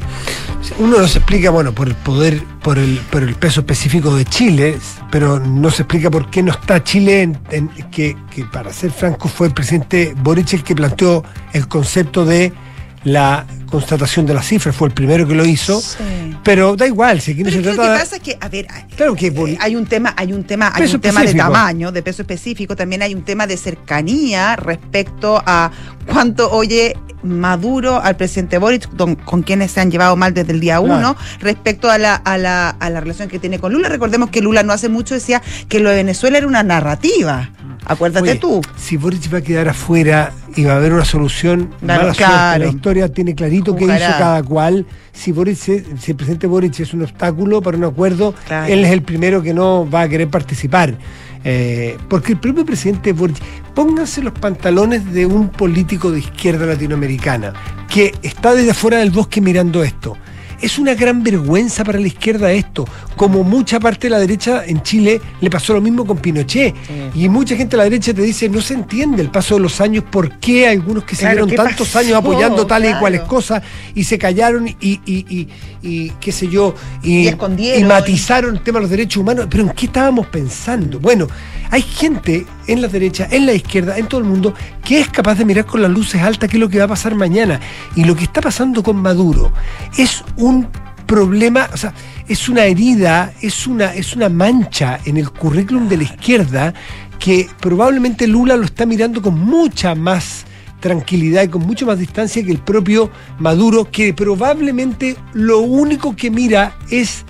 Uno nos explica, bueno, por el poder, por el, por el peso específico de Chile, pero no se explica por qué no está Chile, en, en, que, que para ser franco fue el presidente Boric el que planteó el concepto de la constatación de las cifras, fue el primero que lo hizo, sí. Pero da igual, si aquí no se trata. Lo que pasa es que, a ver, claro que eh, hay un tema, hay un tema, hay un tema de tamaño, de peso específico, también hay un tema de cercanía respecto a cuánto oye Maduro al presidente Boric, don, con quienes se han llevado mal desde el día uno, claro. Respecto a la, a la a la relación que tiene con Lula. Recordemos que Lula no hace mucho decía que lo de Venezuela era una narrativa. Acuérdate Oye, tú. Si Boric va a quedar afuera y va a haber una solución, Claro, mala claro. suerte. La historia tiene clarito qué Jugará. hizo cada cual. Si Boric, se- si el presidente Boric es un obstáculo para un acuerdo, Claro. él es el primero que no va a querer participar. Eh, porque el propio presidente Boric, pónganse los pantalones de un político de izquierda latinoamericana que está desde afuera del bosque mirando esto. Es una gran vergüenza para la izquierda esto. Como mucha parte de la derecha en Chile le pasó lo mismo con Pinochet. Sí. Y mucha gente de la derecha te dice, no se entiende el paso de los años, por qué algunos que Claro, siguieron ¿qué tantos pasó? años apoyando tales Claro. y cuales cosas y se callaron y, y, y, y qué sé yo, y, Y escondieron. y matizaron el tema de los derechos humanos. Pero ¿en qué estábamos pensando? Bueno, hay gente en la derecha, en la izquierda, en todo el mundo, que es capaz de mirar con las luces altas qué es lo que va a pasar mañana. Y lo que está pasando con Maduro es un problema, o sea, es una herida, es una, es una mancha en el currículum de la izquierda que probablemente Lula lo está mirando con mucha más tranquilidad y con mucho más distancia que el propio Maduro, que probablemente lo único que mira es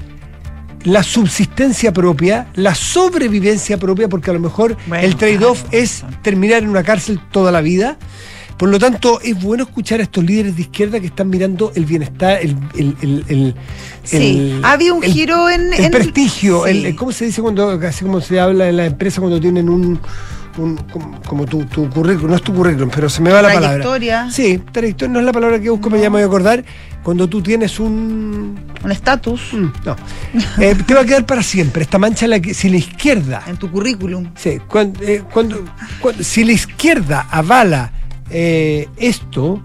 la subsistencia propia, la sobrevivencia propia, porque a lo mejor Bueno, el trade-off claro. es terminar en una cárcel toda la vida. Por lo tanto, es bueno escuchar a estos líderes de izquierda que están mirando el bienestar, el, el, el, el- Sí, el- había un el- giro en... el en- prestigio, sí. el, el- ¿cómo se dice cuando, así como se habla en la empresa cuando tienen un, un como, como tu, tu currículum, no es tu currículum, pero se me va la palabra. Trayectoria. Sí, trayectoria no es la palabra que busco, pero ya me voy a acordar. Cuando tú tienes un... Un estatus mm, no, Eh, te va a quedar para siempre esta mancha, la que, si la izquierda... en tu currículum. Sí, cuando, eh, cuando- cuando- si la izquierda avala eh, esto,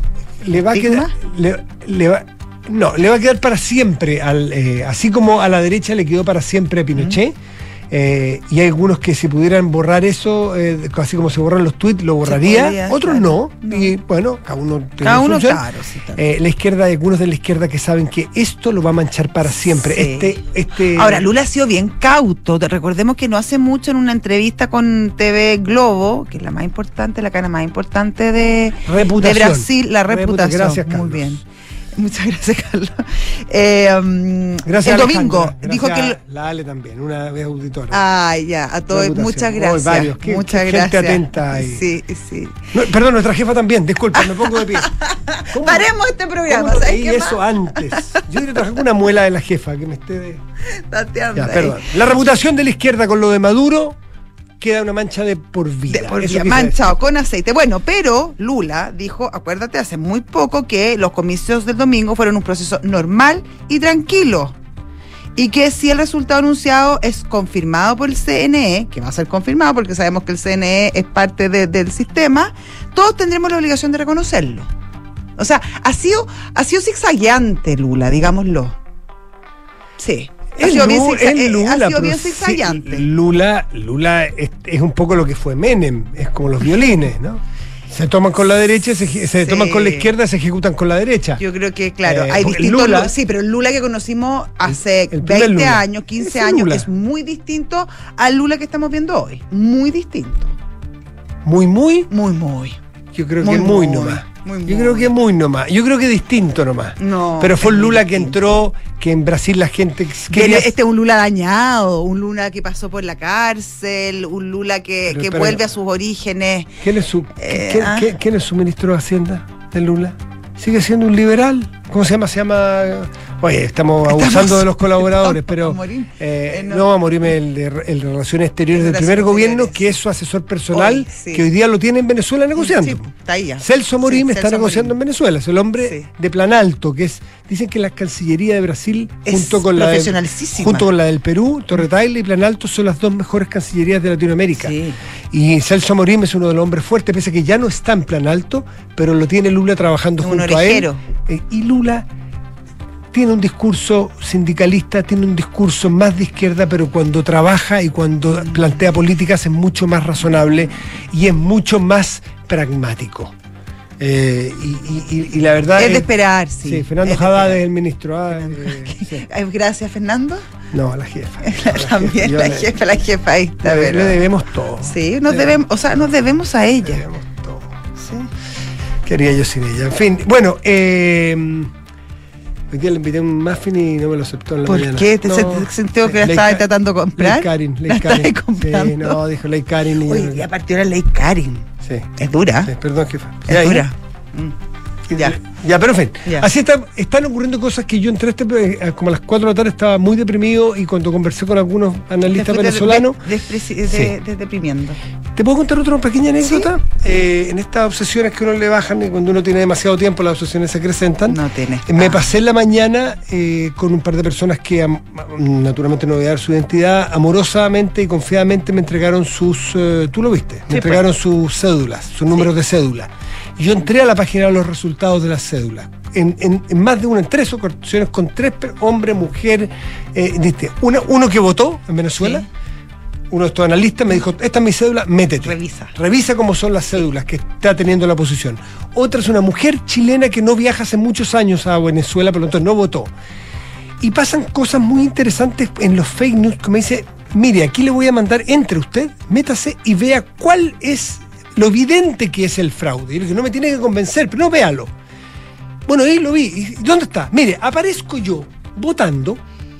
le va a quedar... Le, le va, no, le va a quedar para siempre, al, eh, así como a la derecha le quedó para siempre a Pinochet. Eh, y hay algunos que si pudieran borrar eso, eh, así como se borran los tweets, lo borraría, podría, otros claro. no, y bueno, cada uno tiene Cada su uno, función. claro, sí, también. Eh, la izquierda, hay algunos de la izquierda que saben que esto lo va a manchar para siempre. Sí. Este, este Ahora, Lula ha sido bien cauto. Te- Recordemos que no hace mucho en una entrevista con T V Globo, que es la más importante, la cadena más importante de, Reputación. de Brasil, la Reputa- reputación. gracias, Muy Carlos. bien. Muchas gracias, Carlos. Eh, um, Gracias, el domingo Alejandra. dijo que... Gracias el- la Ale también, una vez auditora. Ay, ya, a todos, Reputación. muchas Hoy gracias. varios. Qué- muchas qué gracias. gente atenta ahí. Sí, sí. No, perdón, nuestra jefa también, disculpa, me pongo de pie. ¿Cómo- Paremos este programa, ¿Cómo no ¿sabes leí qué eso más? antes? Yo diría trabajar con una muela de la jefa que me esté de... Tateando Ya, ahí. perdón. La reputación de la izquierda con lo de Maduro queda una mancha de por vida. De por Eso vida, quise manchado con aceite. Bueno, pero Lula dijo, acuérdate, hace muy poco que los comicios del domingo fueron un proceso normal y tranquilo. Y que si el resultado anunciado es confirmado por el C N E, que va a ser confirmado porque sabemos que el C N E es parte de- del sistema, todos tendremos la obligación de reconocerlo. O sea, ha sido, ha sido zigzagueante Lula, digámoslo. Sí. Ha Es sido bien, Lu- zigza- es eh, Lula, ha sido pero bien sí, zigzagueante. Lula, Lula es, es un poco lo que fue Menem, es como los violines, ¿no? Se toman con la derecha, se, eje- se Sí. toman con la izquierda, se ejecutan con la derecha. Yo creo que, claro, Eh, hay porque distintos Lula- Lula, sí, pero el Lula que conocimos hace el primer veinte Lula. años, quince Ese años, Lula. es muy distinto al Lula que estamos viendo hoy. Muy distinto. Muy, muy, Muy, muy. yo creo Muy, que muy, muy, nomás. muy, Yo muy. creo que muy nomás. Yo creo que distinto nomás. No. Pero fue es el muy Lula que distinto. entró, que en Brasil la gente Que quería... Este es un Lula dañado, un Lula que pasó por la cárcel, un Lula que, Pero, que pero- vuelve a sus orígenes. ¿Quién es su, Eh, ¿quién, ah. quién- quién es su ministro de Hacienda de Lula? ¿Sigue siendo un liberal? ¿Cómo se llama? Se llama... Oye, estamos abusando Estamos- de los colaboradores, pero... Vamos a morir. eh, Eh, no. no, a morirme el de, el de Relaciones Exteriores del Relaciones primer gobierno, Exteriores. que es su asesor personal, Hoy, sí. que hoy día lo tiene en Venezuela negociando. Sí, está ahí ya. Celso Morín Sí, está Celso negociando Morín. en Venezuela, es el hombre Sí. de Plan Alto, que es, dicen que la Cancillería de Brasil, Es junto con la de, profesionalísima. junto con la del Perú, Torre Tagle y Plan Alto, son las dos mejores cancillerías de Latinoamérica. Sí. Y Celso Morín es uno de los hombres fuertes, pese a que ya no está en Plan Alto, pero lo tiene Lula trabajando Un junto orejero. a él. Eh, y Lula tiene un discurso sindicalista, tiene un discurso más de izquierda, pero cuando trabaja y cuando plantea políticas es mucho más razonable y es mucho más pragmático. Eh, y, y- y- y la verdad Es de esperar, sí. Sí, Fernando Es de Haddad esperar. es el ministro. ah, eh, sí. Eh, Gracias, Fernando. No, a la jefa. A la También jefa, la yo le- jefa, la jefa ahí está. le, pero- le debemos todo. Sí, nos Le- debemos, o sea, nos debemos a le ella. debemos todo. Sí. ¿Qué haría yo sin ella? En fin, bueno, eh, Hoy día le invité un muffin y no me lo aceptó en la ¿Por mañana. qué? ¿Te no, se- sintió que la Ley estaba Ca- tratando de comprar? Ley Karin, Ley ¿La Karin. estabas comprando? Sí, no, dijo Ley Karin. Y Oye, ya partió la ley Karin. Sí. Es dura. Sí, perdón, jefa. Es Ya, dura. Mm. Ya. Ya, pero en fin. Ya. Así está, están ocurriendo cosas que yo entré este, eh, como a las cuatro de la tarde estaba muy deprimido y cuando conversé con algunos analistas Te fuiste venezolanos. de- despreci- de- Sí. de- deprimiendo. ¿Te puedo contar otra pequeña anécdota? Eh, en estas obsesiones que uno le bajan y cuando uno tiene demasiado tiempo las obsesiones se acrecentan. No tienes. Eh, Me Ah. pasé en la mañana eh, con un par de personas que am- naturalmente no voy a dar su identidad, amorosamente y confiadamente me entregaron sus, eh, tú lo viste, me Sí, entregaron sus cédulas, sus números de cédula. Y yo entré a la página de los resultados de las cédulas. En, en- en más de una, en tres ocasiones con tres per- hombre, mujer, eh, ¿viste? Una, uno que votó en Venezuela. Sí. Uno de estos analistas me dijo, esta es mi cédula, métete. Revisa. Revisa cómo son las cédulas que está teniendo la oposición. Otra es una mujer chilena que no viaja hace muchos años a Venezuela, por lo tanto no votó. Y pasan cosas muy interesantes en los fake news que me dice, mire, aquí le voy a mandar, entre usted, métase y vea cuál es lo evidente que es el fraude. Y le dije, no me tiene que convencer, pero no véalo. Bueno, ahí lo vi. ¿Y dónde está? Mire, aparezco yo votando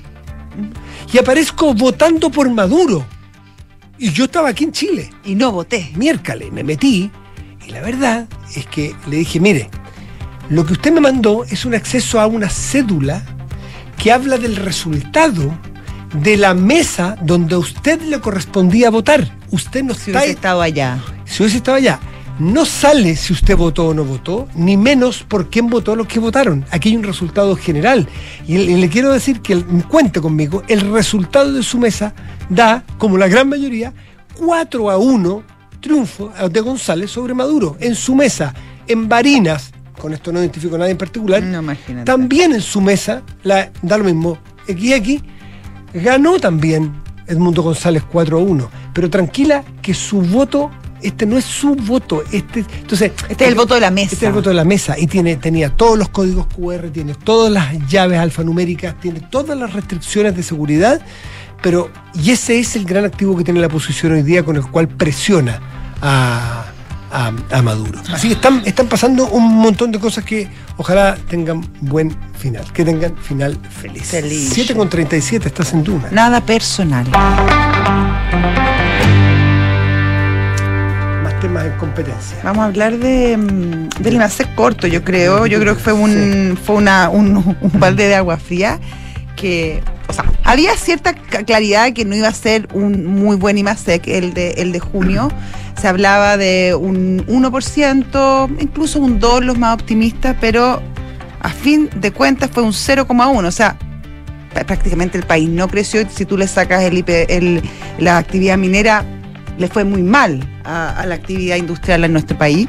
y aparezco votando por Maduro. Y yo estaba aquí en Chile. Y no voté. Miércoles me metí y la verdad es que le dije, mire, lo que usted me mandó es un acceso a una cédula que habla del resultado de la mesa donde a usted le correspondía votar. Usted no Si está hubiese estado allá. si hubiese estado allá. No sale si usted votó o no votó, ni menos por quién votó los que votaron. Aquí hay un resultado general. Y, y le quiero decir que, el, cuente conmigo, el resultado de su mesa da, como la gran mayoría, cuatro a uno triunfo de González sobre Maduro. En su mesa, en Barinas, con esto no identifico a nadie en particular, No, imagínate. también en su mesa, la, da lo mismo, equis equis, ganó también Edmundo González cuatro a uno. Pero tranquila que su voto, este no es su voto, este, entonces, Este es el voto de la mesa. Este es el voto de la mesa y tiene, tenía todos los códigos cu erre, tiene todas las llaves alfanuméricas, tiene todas las restricciones de seguridad, pero, y ese es el gran activo que tiene la oposición hoy día con el cual presiona a, a, a Maduro. Así que están, están pasando un montón de cosas que ojalá tengan buen final, que tengan final feliz. Feliz. siete con treinta y siete, estás en Duna. Nada personal. Más temas en competencia. Vamos a hablar de mm, del IMASEC corto, yo creo. Yo creo que fue un fue una un, un balde de agua fría que, o sea, había cierta c- claridad de que no iba a ser un muy buen IMASEC el de el de junio. Se hablaba de un uno por ciento, incluso un dos los más optimistas, pero a fin de cuentas fue un cero coma uno, o sea, p- prácticamente el país no creció. Si tú le sacas el, I P, el la actividad minera, le fue muy mal a, a la actividad industrial en nuestro país.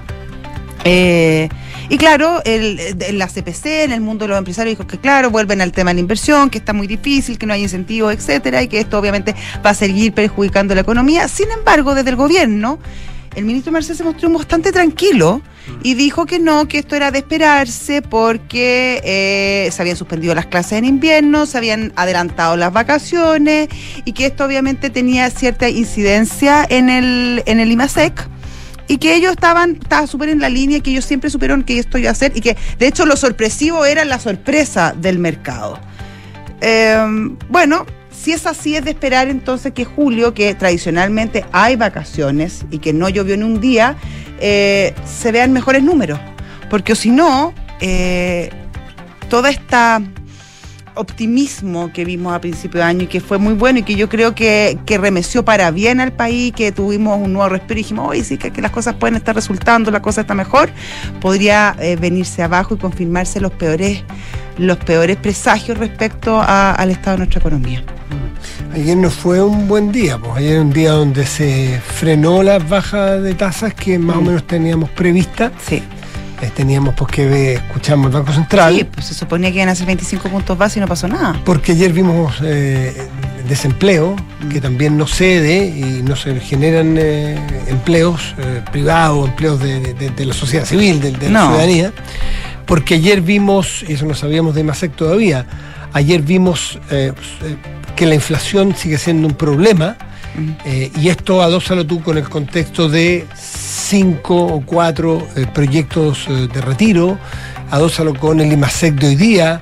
Eh, y claro, el, en la C P C, en el mundo de los empresarios, dijo que claro, vuelven al tema de la inversión, que está muy difícil, que no hay incentivos, etcétera, y que esto obviamente va a seguir perjudicando la economía. Sin embargo, desde el gobierno, el ministro Marcel se mostró bastante tranquilo y dijo que no, que esto era de esperarse porque eh, se habían suspendido las clases en invierno, se habían adelantado las vacaciones y que esto obviamente tenía cierta incidencia en el, en el IMASEC. Y que ellos estaban, estaba súper en la línea, que ellos siempre supieron que esto iba a ser, y que de hecho lo sorpresivo era la sorpresa del mercado. Eh, bueno, si es así, es de esperar entonces que julio, que tradicionalmente hay vacaciones y que no llovió en un día, eh, se vean mejores números. Porque si no, eh, toda esta optimismo que vimos a principio de año y que fue muy bueno y que yo creo que, que remeció para bien al país, que tuvimos un nuevo respiro y dijimos, oye, sí, que, que las cosas pueden estar resultando, la cosa está mejor, podría eh, venirse abajo y confirmarse los peores, los peores presagios respecto a, al estado de nuestra economía. Ayer no fue un buen día, pues ayer era un día donde se frenó las bajas de tasas que más mm. o menos teníamos previstas. Sí. Eh, teníamos pues que ver, escuchamos el Banco Central. Sí, pues se suponía que iban a ser veinticinco puntos base y no pasó nada. Porque ayer vimos eh, desempleo, mm. que también no cede y no se generan eh, empleos eh, privados, empleos de, de, de la sociedad civil, de, de no. la ciudadanía. Porque ayer vimos, y eso no sabíamos de IMASEC todavía, ayer vimos eh, que la inflación sigue siendo un problema. Eh, y esto adósalo tú con el contexto de cinco o cuatro eh, proyectos eh, de retiro, adósalo con el IMASEC de hoy día,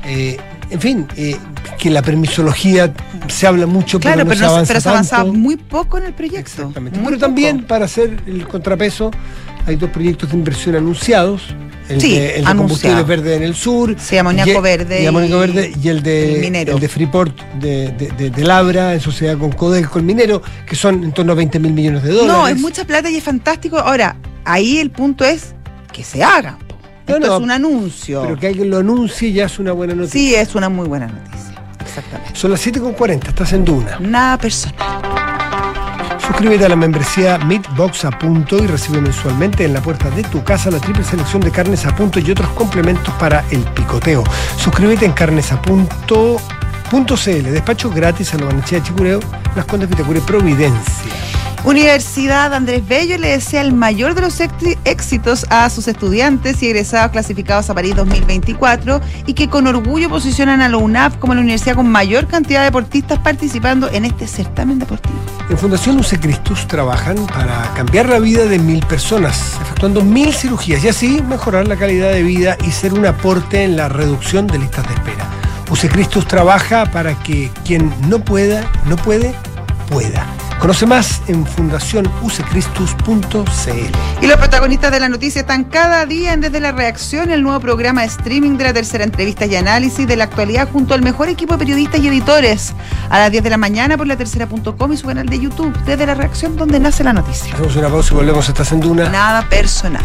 Eh, en fin, eh, que la permisología se habla mucho, claro, pero no pero se no, avanza pero se ha avanzado tanto. muy poco en el proyecto. Exactamente. Muy Pero poco. también, para hacer el contrapeso, hay dos proyectos de inversión anunciados. El Sí, de, el de anunciado. combustibles verdes en el sur. Sí, amoníaco y el- verde Y amoníaco y- verde y el de, el minero. el de Freeport de, de, de, de Labra, en sociedad con Codelco, el minero, que son en torno a veinte mil millones de dólares. No, es mucha plata y es fantástico. Ahora, ahí el punto es que se haga. No, Esto no, es un anuncio. Pero que alguien lo anuncie ya es una buena noticia. Sí, es una muy buena noticia. Exactamente. Son las siete con cuarenta, estás en Duna. Nada personal. Suscríbete a la membresía Meatbox a punto y recibe mensualmente en la puerta de tu casa la triple selección de carnes a punto y otros complementos para el picoteo. Suscríbete en carnes a punto punto c l. Despacho gratis a la Barnechea de Chicureo, Las Condes, Vitacura y Providencia. Universidad Andrés Bello le desea el mayor de los éxi- éxitos a sus estudiantes y egresados clasificados a París dos mil veinticuatro y que con orgullo posicionan a la U N A P como la universidad con mayor cantidad de deportistas participando en este certamen deportivo. En Fundación Use Christus trabajan para cambiar la vida de mil personas, efectuando mil cirugías y así mejorar la calidad de vida y ser un aporte en la reducción de listas de espera. Use Christus trabaja para que quien no pueda, no puede, pueda. Conoce más en fundación use christus punto c l. Y los protagonistas de la noticia están cada día en Desde la Reacción, el nuevo programa de streaming de La Tercera, entrevistas y análisis de la actualidad junto al mejor equipo de periodistas y editores. A las diez de la mañana por la tercera punto com y su canal de YouTube, Desde la Reacción, donde nace la noticia. Hacemos una pausa y volvemos. Estás en Duna. Nada personal.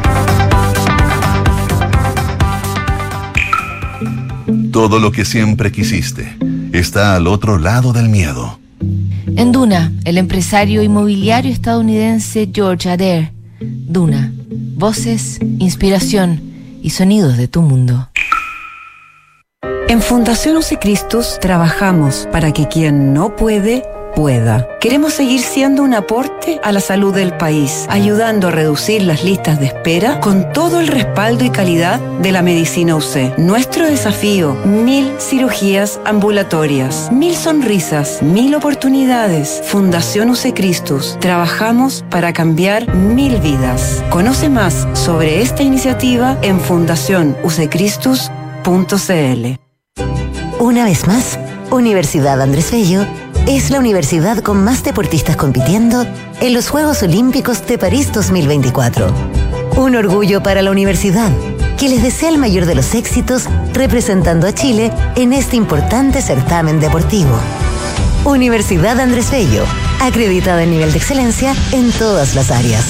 Todo lo que siempre quisiste está al otro lado del miedo. En Duna, el empresario inmobiliario estadounidense George Adair. Duna, voces, inspiración y sonidos de tu mundo. En Fundación Use Christus trabajamos para que quien no puede, pueda. Queremos seguir siendo un aporte a la salud del país, ayudando a reducir las listas de espera con todo el respaldo y calidad de la medicina U C. Nuestro desafío, mil cirugías ambulatorias, mil sonrisas, mil oportunidades. Fundación Use Christus. Trabajamos para cambiar mil vidas. Conoce más sobre esta iniciativa en fundación use christus punto c l. Una vez más, Universidad Andrés Bello es la universidad con más deportistas compitiendo en los Juegos Olímpicos de París dos mil veinticuatro. Un orgullo para la universidad, que les desea el mayor de los éxitos representando a Chile en este importante certamen deportivo. Universidad Andrés Bello, acreditada en nivel de excelencia en todas las áreas.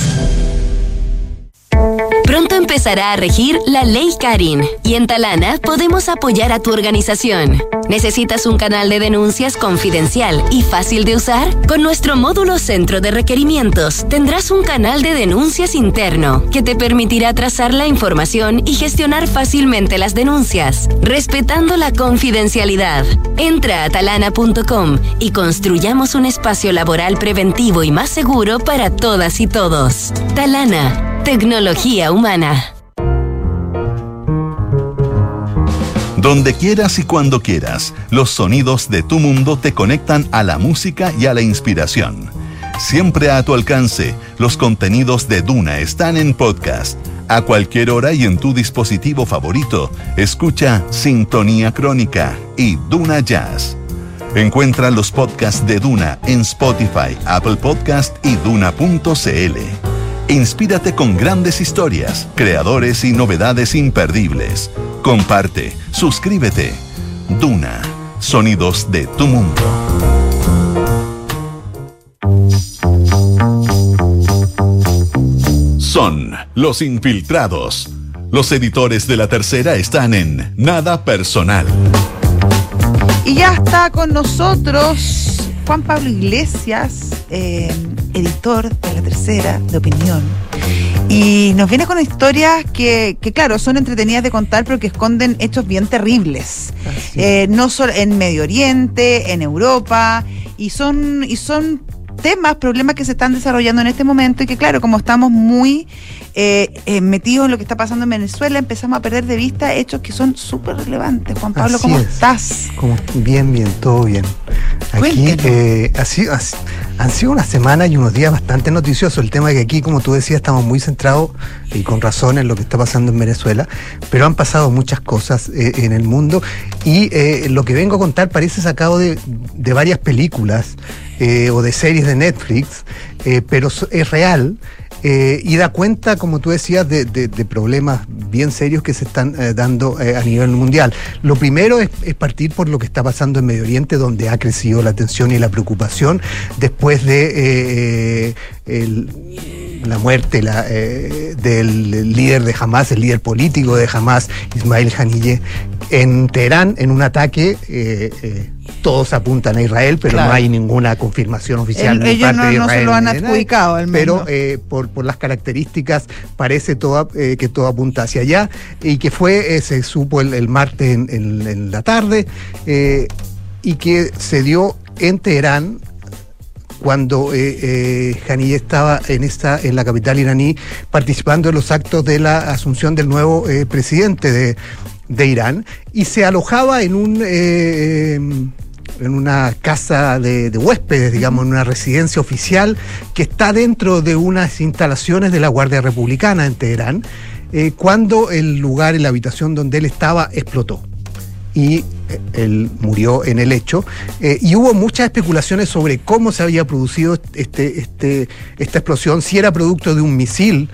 Pronto empezará a regir la Ley Karin y en Talana podemos apoyar a tu organización. ¿Necesitas un canal de denuncias confidencial y fácil de usar? Con nuestro módulo Centro de Requerimientos tendrás un canal de denuncias interno que te permitirá trazar la información y gestionar fácilmente las denuncias, respetando la confidencialidad. Entra a talana punto com y construyamos un espacio laboral preventivo y más seguro para todas y todos. Talana. Tecnología humana. Donde quieras y cuando quieras, los sonidos de tu mundo te conectan a la música y a la inspiración. Siempre a tu alcance, los contenidos de Duna están en podcast. A cualquier hora y en tu dispositivo favorito, escucha Sintonía Crónica y Duna Jazz. Encuentra los podcasts de Duna en Spotify, Apple Podcast y duna punto c l. Inspírate con grandes historias, creadores y novedades imperdibles. Comparte, suscríbete. Duna, sonidos de tu mundo. Son los infiltrados. Los editores de La Tercera están en Nada Personal. Y ya está con nosotros Juan Pablo Iglesias, eh, editor de La Tercera, de Opinión. Y nos viene con historias que, que, claro, son entretenidas de contar, pero que esconden hechos bien terribles. Eh, no solo en Medio Oriente, en Europa, y son, y son temas, problemas que se están desarrollando en este momento y que, claro, como estamos muy eh, eh, metidos en lo que está pasando en Venezuela, empezamos a perder de vista hechos que son súper relevantes. Juan Pablo, Así ¿cómo es. estás? Como, bien, bien, todo bien. Aquí, Cuéntenos. eh, así, así, Han sido unas semanas y unos días bastante noticiosos. El tema es que aquí, como tú decías, estamos muy centrados, y con razón, en lo que está pasando en Venezuela, pero han pasado muchas cosas eh, en el mundo, y eh, lo que vengo a contar parece sacado de, de varias películas eh, o de series de Netflix, eh, pero es real. Eh, y da cuenta, como tú decías, de, de, de problemas bien serios que se están eh, dando eh, a nivel mundial. Lo primero es, es partir por lo que está pasando en Medio Oriente, donde ha crecido la tensión y la preocupación después de eh, el, la muerte la, eh, del líder de Hamas, el líder político de Hamas, Ismail Haniyeh, en Teherán, en un ataque. Eh, eh, todos apuntan a Israel, pero claro, no hay ninguna confirmación oficial. El, ellos parte no, de Israel, no se lo han adjudicado, al menos. Pero eh, por, por las características parece todo, eh, que todo apunta hacia allá, y que fue, eh, se supo el, el martes en, en, en la tarde, eh, y que se dio en Teherán, cuando eh, eh, Haniyeh estaba en esta en la capital iraní participando en los actos de la asunción del nuevo eh, presidente de, de Irán, y se alojaba en un eh, en una casa de, de huéspedes, digamos, en una residencia oficial que está dentro de unas instalaciones de la Guardia Republicana en Teherán, eh, cuando el lugar, en la habitación donde él estaba, explotó. Y él murió en el hecho, eh, y hubo muchas especulaciones sobre cómo se había producido este, este, esta explosión, si era producto de un misil,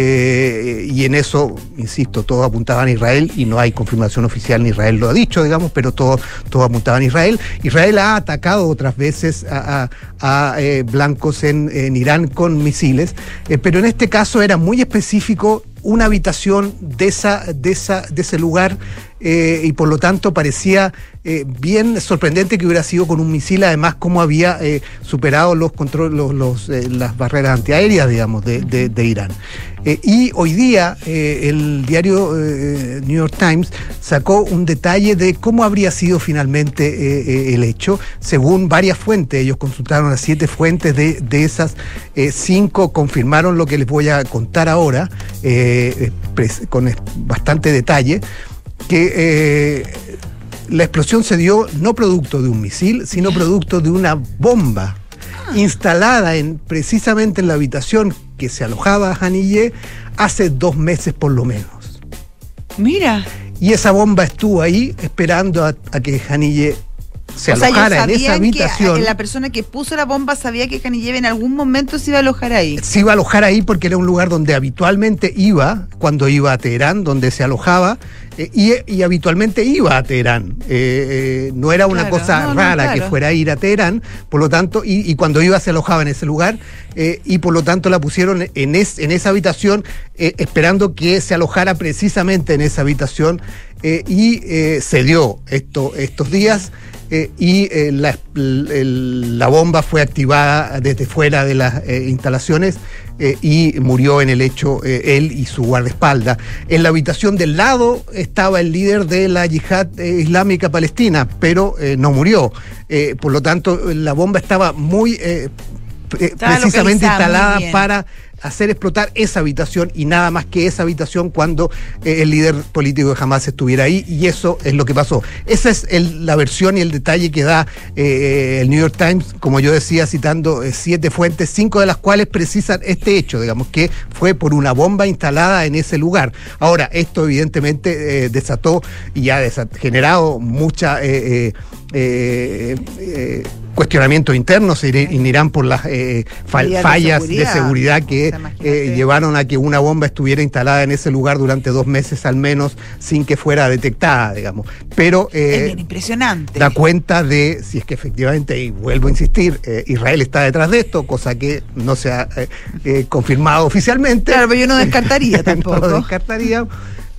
eh, y en eso, insisto, todos apuntaban a Israel, y no hay confirmación oficial, ni Israel lo ha dicho, digamos, pero todos todo apuntaban a Israel. Israel ha atacado otras veces a, a, a eh, blancos en, en Irán con misiles, eh, pero en este caso era muy específico una habitación de, esa, de, esa, de ese lugar, eh, y por lo tanto parecía eh, bien sorprendente que hubiera sido con un misil, además cómo había eh, superado los controles, los, los, eh, las barreras antiaéreas, digamos, de, de, de Irán. Eh, y hoy día eh, el diario eh, New York Times sacó un detalle de cómo habría sido finalmente eh, eh, el hecho, según varias fuentes. Ellos consultaron a siete fuentes, de, de esas eh, cinco confirmaron lo que les voy a contar ahora, eh, pres- con bastante detalle, que eh, la explosión se dio no producto de un misil, sino producto de una bomba instalada en, precisamente en la habitación que se alojaba Haniyeh hace dos meses por lo menos. Mira. Y esa bomba estuvo ahí esperando a, a que Haniyeh se o alojara sea, en esa habitación. Que la persona que puso la bomba sabía que Haniyeh en algún momento se iba a alojar ahí. Se iba a alojar ahí porque era un lugar donde habitualmente iba, cuando iba a Teherán, donde se alojaba, eh, y, y habitualmente iba a Teherán. Eh, eh, no era una claro, cosa no, rara no, claro. que fuera a ir a Teherán, por lo tanto, y, y cuando iba se alojaba en ese lugar, eh, y por lo tanto la pusieron en, es, en esa habitación, eh, esperando que se alojara precisamente en esa habitación, eh, y eh, se dio esto, estos días. Eh, y eh, la, el, la bomba fue activada desde fuera de las eh, instalaciones, eh, y murió en el hecho eh, él y su guardaespaldas. En la habitación del lado estaba el líder de la yihad eh, islámica palestina, pero eh, no murió. Eh, por lo tanto, la bomba estaba muy eh, eh, precisamente instalada para hacer explotar esa habitación, y nada más que esa habitación, cuando eh, el líder político de Hamas estuviera ahí, y eso es lo que pasó. Esa es el, la versión y el detalle que da eh, el New York Times, como yo decía, citando eh, siete fuentes, cinco de las cuales precisan este hecho, digamos, que fue por una bomba instalada en ese lugar. Ahora, esto evidentemente eh, desató y ha desat- generado mucha eh, eh, eh, eh, cuestionamientos internos en Irán por las eh, fall- fallas de seguridad, de seguridad que eh, llevaron a que una bomba estuviera instalada en ese lugar durante dos meses al menos, sin que fuera detectada, digamos. Pero eh, es bien impresionante. Da cuenta de si es que efectivamente, y vuelvo a insistir, eh, Israel está detrás de esto, cosa que no se ha eh, eh, confirmado oficialmente. Claro, pero yo no descartaría tampoco. No lo descartaría.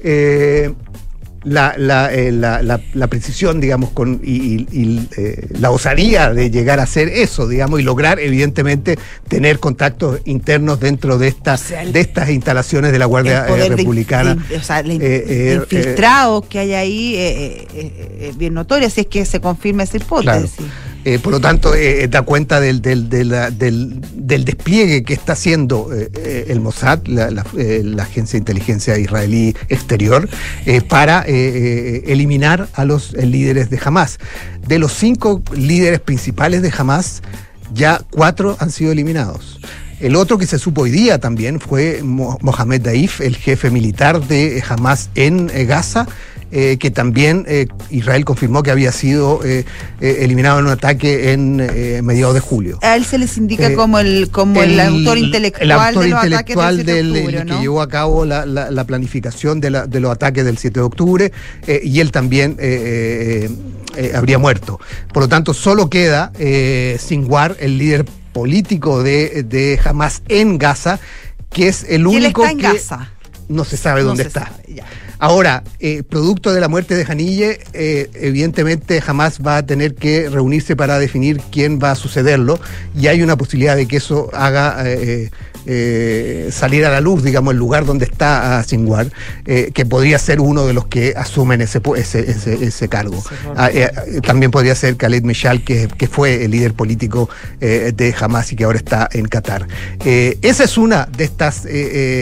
Eh, La, la, eh, la, la, la precisión, digamos, con y, y, y eh, la osadía de llegar a hacer eso, digamos, y lograr, evidentemente, tener contactos internos dentro de estas, o sea, el, de estas instalaciones de la Guardia eh, Republicana. De, de, o sea, el eh, infiltrado eh, que hay ahí es eh, eh, eh, bien notorio, si es que se confirma esa hipótesis. Claro. Eh, por lo tanto, eh, da cuenta del, del, del, del, del despliegue que está haciendo eh, el Mossad, la, la, eh, la agencia de inteligencia israelí exterior, eh, para eh, eliminar a los líderes de Hamas. De los cinco líderes principales de Hamas, ya cuatro han sido eliminados. El otro que se supo hoy día también fue Mohamed Daif, el jefe militar de Hamas en eh, Gaza, eh, que también eh, Israel confirmó que había sido eh, eh, eliminado en un ataque en eh, mediados de julio. A él se les indica Eh, como el como el, el autor intelectual, el autor de los intelectual ataques del del, siete de octubre, el ¿no? que llevó a cabo la, la, la planificación de, la, de los ataques del siete de octubre, eh, y él también eh, eh, eh, habría muerto. Por lo tanto, solo queda eh, Sinwar, el líder político de, de Hamas en Gaza, que es el Y él único está en que Gaza. no se sabe No dónde se está. sabe, ya. Ahora, eh, producto de la muerte de Haniyeh, eh, evidentemente Hamas va a tener que reunirse para definir quién va a sucederlo, y hay una posibilidad de que eso haga eh, eh, salir a la luz, digamos, el lugar donde está Sinwar, eh, que podría ser uno de los que asumen ese, ese, ese, ese cargo. Ah, eh, también podría ser Khaled Meshal, que, que fue el líder político eh, de Hamas y que ahora está en Qatar. Eh, esa es una de estas eh,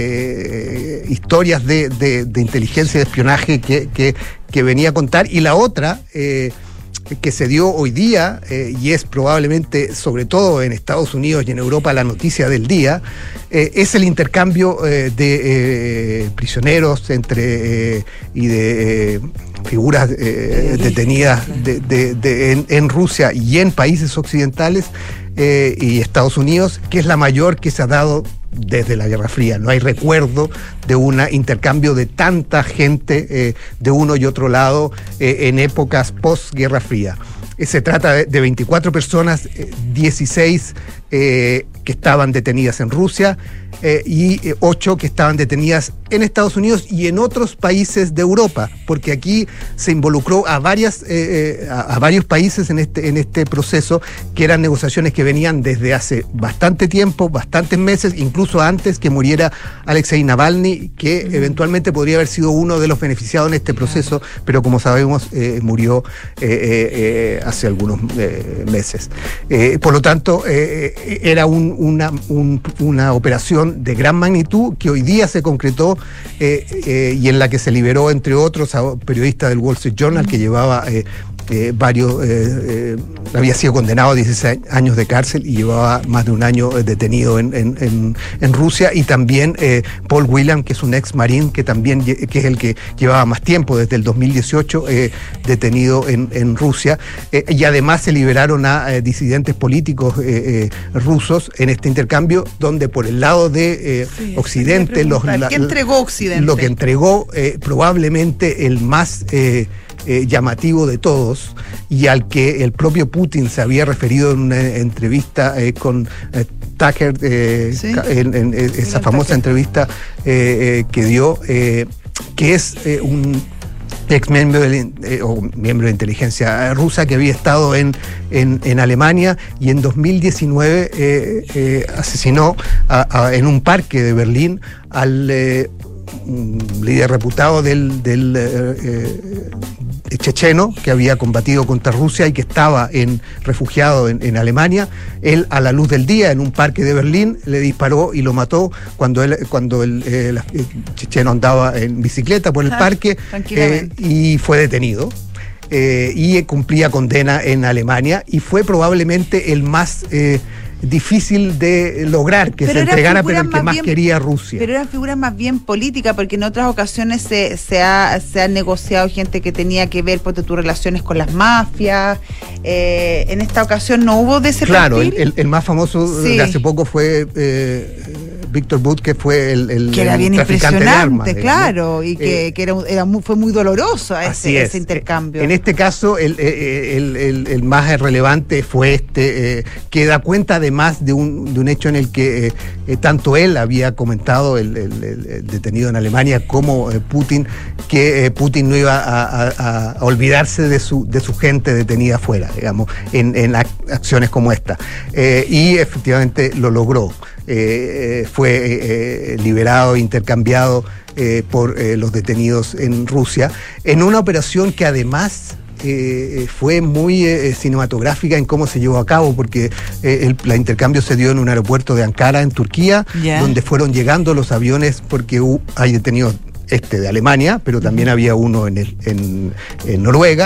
eh, historias de, de, de inteligencia y de espionaje que, que, que venía a contar, y la otra eh, que se dio hoy día, eh, y es probablemente, sobre todo en Estados Unidos y en Europa, la noticia del día, eh, es el intercambio eh, de eh, prisioneros entre eh, y de eh, figuras eh, detenidas de, de, de, en, en Rusia y en países occidentales eh, y Estados Unidos, que es la mayor que se ha dado desde la Guerra Fría. No hay recuerdo de un intercambio de tanta gente eh, de uno y otro lado eh, en épocas post-Guerra Fría. Eh, se trata de, de veinticuatro personas, eh, dieciséis eh, que estaban detenidas en Rusia eh, y eh, ocho que estaban detenidas en Estados Unidos y en otros países de Europa, porque aquí se involucró a varias eh, eh, a, a varios países en este en este proceso, que eran negociaciones que venían desde hace bastante tiempo, bastantes meses, incluso antes que muriera Alexei Navalny, que uh-huh. eventualmente podría haber sido uno de los beneficiados en este proceso, pero como sabemos eh, murió eh, eh, hace algunos eh, meses. Eh, por lo tanto, eh, era un, una, un, una operación de gran magnitud que hoy día se concretó eh, eh, y en la que se liberó, entre otros, a un periodista del Wall Street Journal que llevaba eh, eh, varios, eh, eh, había sido condenado a dieciséis años de cárcel y llevaba más de un año eh, detenido en, en, en, en Rusia, y también eh, Paul Whelan, que es un ex marín, que también que es el que llevaba más tiempo, desde el dos mil dieciocho, eh, detenido en, en Rusia, eh, y además se liberaron a eh, disidentes políticos eh, eh, rusos en este intercambio, donde por el lado de eh, sí, Occidente, los, la, ¿qué entregó Occidente? Lo que entregó eh, probablemente el más eh, Eh, llamativo de todos, y al que el propio Putin se había referido en una entrevista eh, con eh, Tucker, eh, ¿sí? en, en, en esa famosa Tucker. entrevista eh, eh, que dio, eh, que es eh, un ex miembro de, eh, o miembro de inteligencia rusa que había estado en, en, en Alemania, y en dos mil diecinueve eh, eh, asesinó a, a, en un parque de Berlín al eh, un líder reputado del, del eh, eh, checheno, que había combatido contra Rusia y que estaba en, refugiado en, en Alemania. Él, a la luz del día, en un parque de Berlín, le disparó y lo mató cuando él, cuando el, eh, el checheno andaba en bicicleta por el ah, parque eh, y fue detenido. Eh, y cumplía condena en Alemania, y fue probablemente el más eh, difícil de lograr que pero se entregara, pero el que más, más bien, quería Rusia. Pero eran figuras más bien políticas, porque en otras ocasiones se, se, ha, se ha negociado gente que tenía que ver por tus relaciones con las mafias. Eh, en esta ocasión no hubo de ese Claro, el, perfil. el, el más famoso sí. de hace poco fue eh, Víctor Butt, que fue el, el que era el bien traficante impresionante, de armas, claro, y que, eh, que era, era muy, fue muy doloroso ese, ese intercambio. En este caso, el, el, el, el más relevante fue este, eh, que da cuenta además de un, de un hecho en el que eh, tanto él había comentado, el, el, el detenido en Alemania, como eh, Putin, que eh, Putin no iba a, a, a olvidarse de su, de su gente detenida afuera, digamos, en, en acciones como esta. Eh, y efectivamente lo logró. Eh, fue eh, liberado, intercambiado eh, por eh, los detenidos en Rusia, en una operación que además eh, fue muy eh, cinematográfica en cómo se llevó a cabo, porque eh, el, el intercambio se dio en un aeropuerto de Ankara, en Turquía, yeah. donde fueron llegando los aviones, porque uh, hay detenidos este de Alemania, pero también uh-huh. había uno en, el, en, en Noruega,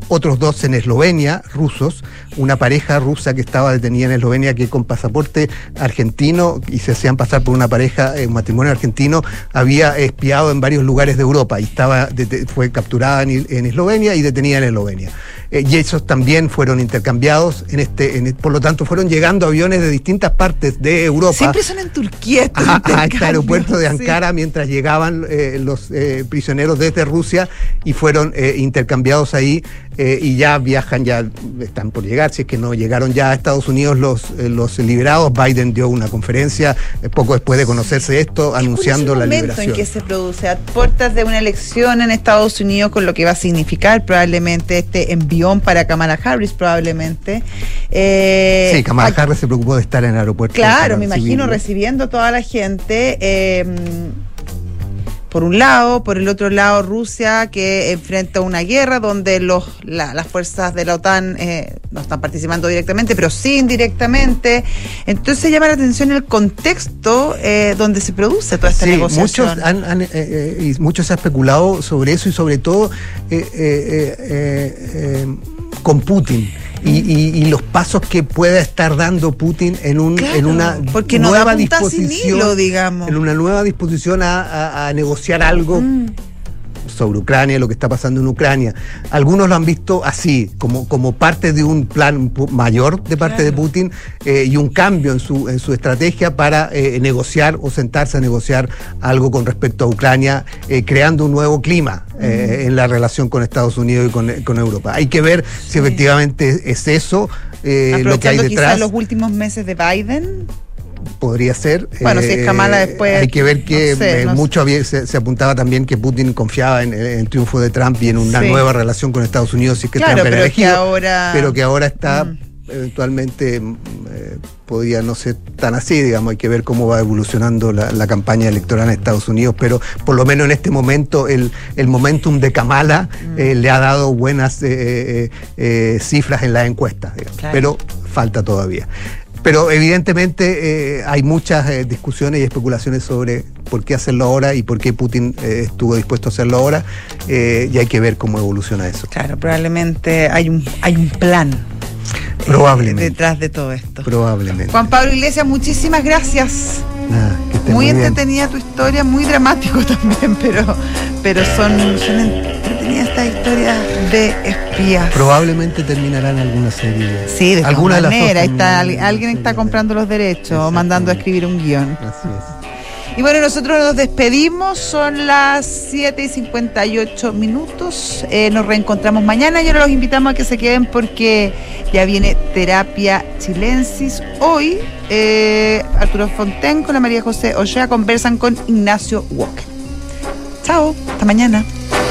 otros dos en Eslovenia, rusos, una pareja rusa que estaba detenida en Eslovenia que con pasaporte argentino y se hacían pasar por una pareja, un matrimonio argentino, había espiado en varios lugares de Europa y estaba fue capturada en, en Eslovenia y detenida en Eslovenia. Eh, y esos también fueron intercambiados, en este, en, por lo tanto fueron llegando aviones de distintas partes de Europa. Siempre son en Turquía estos a, a este aeropuerto de Ankara, sí, mientras llegaban eh, los eh, prisioneros desde Rusia y fueron eh, intercambiados ahí eh, y ya viajan, ya están por llegar, si es que no llegaron ya a Estados Unidos los, eh, los liberados. Biden dio una conferencia eh, poco después de conocerse esto, anunciando la liberación. En que se produce a puertas de una elección en Estados Unidos, con lo que va a significar probablemente este envío para Kamala Harris, probablemente. Eh, sí, Kamala hay, Harris se preocupó de estar en el aeropuerto. Claro, me imagino recibiendo a toda la gente. Eh, por un lado, por el otro lado Rusia, que enfrenta una guerra donde los la, las fuerzas de la OTAN eh, no están participando directamente, pero sí indirectamente. Entonces llama la atención el contexto eh, donde se produce toda esta sí, negociación. Muchos han, han, eh, eh, y muchos han especulado sobre eso y sobre todo eh, eh, eh, eh, con Putin. Y, y, y los pasos que pueda estar dando Putin en un claro, en una porque nueva no disposición sin hilo, digamos. en una nueva disposición a, a, a negociar algo mm. sobre Ucrania, lo que está pasando en Ucrania. Algunos lo han visto así, como, como parte de un plan mayor de parte claro. de Putin eh, y un cambio en su, en su estrategia para eh, negociar o sentarse a negociar algo con respecto a Ucrania, eh, creando un nuevo clima eh, mm. en la relación con Estados Unidos y con, con Europa. Hay que ver sí. si efectivamente es eso eh, lo que hay detrás. Quizás los últimos meses de Biden. Podría ser. Bueno, eh, si es Kamala después. Hay que ver que no sé, eh, no mucho había, se, se apuntaba también que Putin confiaba en, en el triunfo de Trump y en una sí. nueva relación con Estados Unidos, si es que claro, Trump era pero elegido. Que ahora... Pero que ahora está, mm. eventualmente, eh, podría no ser tan así, digamos. Hay que ver cómo va evolucionando la, la campaña electoral en Estados Unidos, pero por lo menos en este momento el, el momentum de Kamala mm. eh, le ha dado buenas eh, eh, eh, cifras en las encuestas, digamos. Claro. Pero falta todavía. Pero evidentemente eh, hay muchas eh, discusiones y especulaciones sobre por qué hacerlo ahora y por qué Putin eh, estuvo dispuesto a hacerlo ahora, eh, y hay que ver cómo evoluciona eso. Claro, probablemente hay un, hay un plan. Probablemente. Eh, detrás de todo esto. Probablemente. Juan Pablo Iglesias, muchísimas gracias. Nada, que esté muy muy entretenida tu historia, muy dramático también, pero, pero son, son entretenidas estas historias de espías. Probablemente terminarán alguna serie. Sí, de alguna manera. Ahí está, alguien está serie. comprando los derechos, mandando a escribir un guión. Así es. Y bueno, nosotros nos despedimos, son las siete y cincuenta y ocho minutos, eh, nos reencontramos mañana y ahora los invitamos a que se queden porque ya viene Terapia Chilensis. Hoy eh, Arturo Fonten con la María José Ollea conversan con Ignacio Walker. Chao, hasta mañana.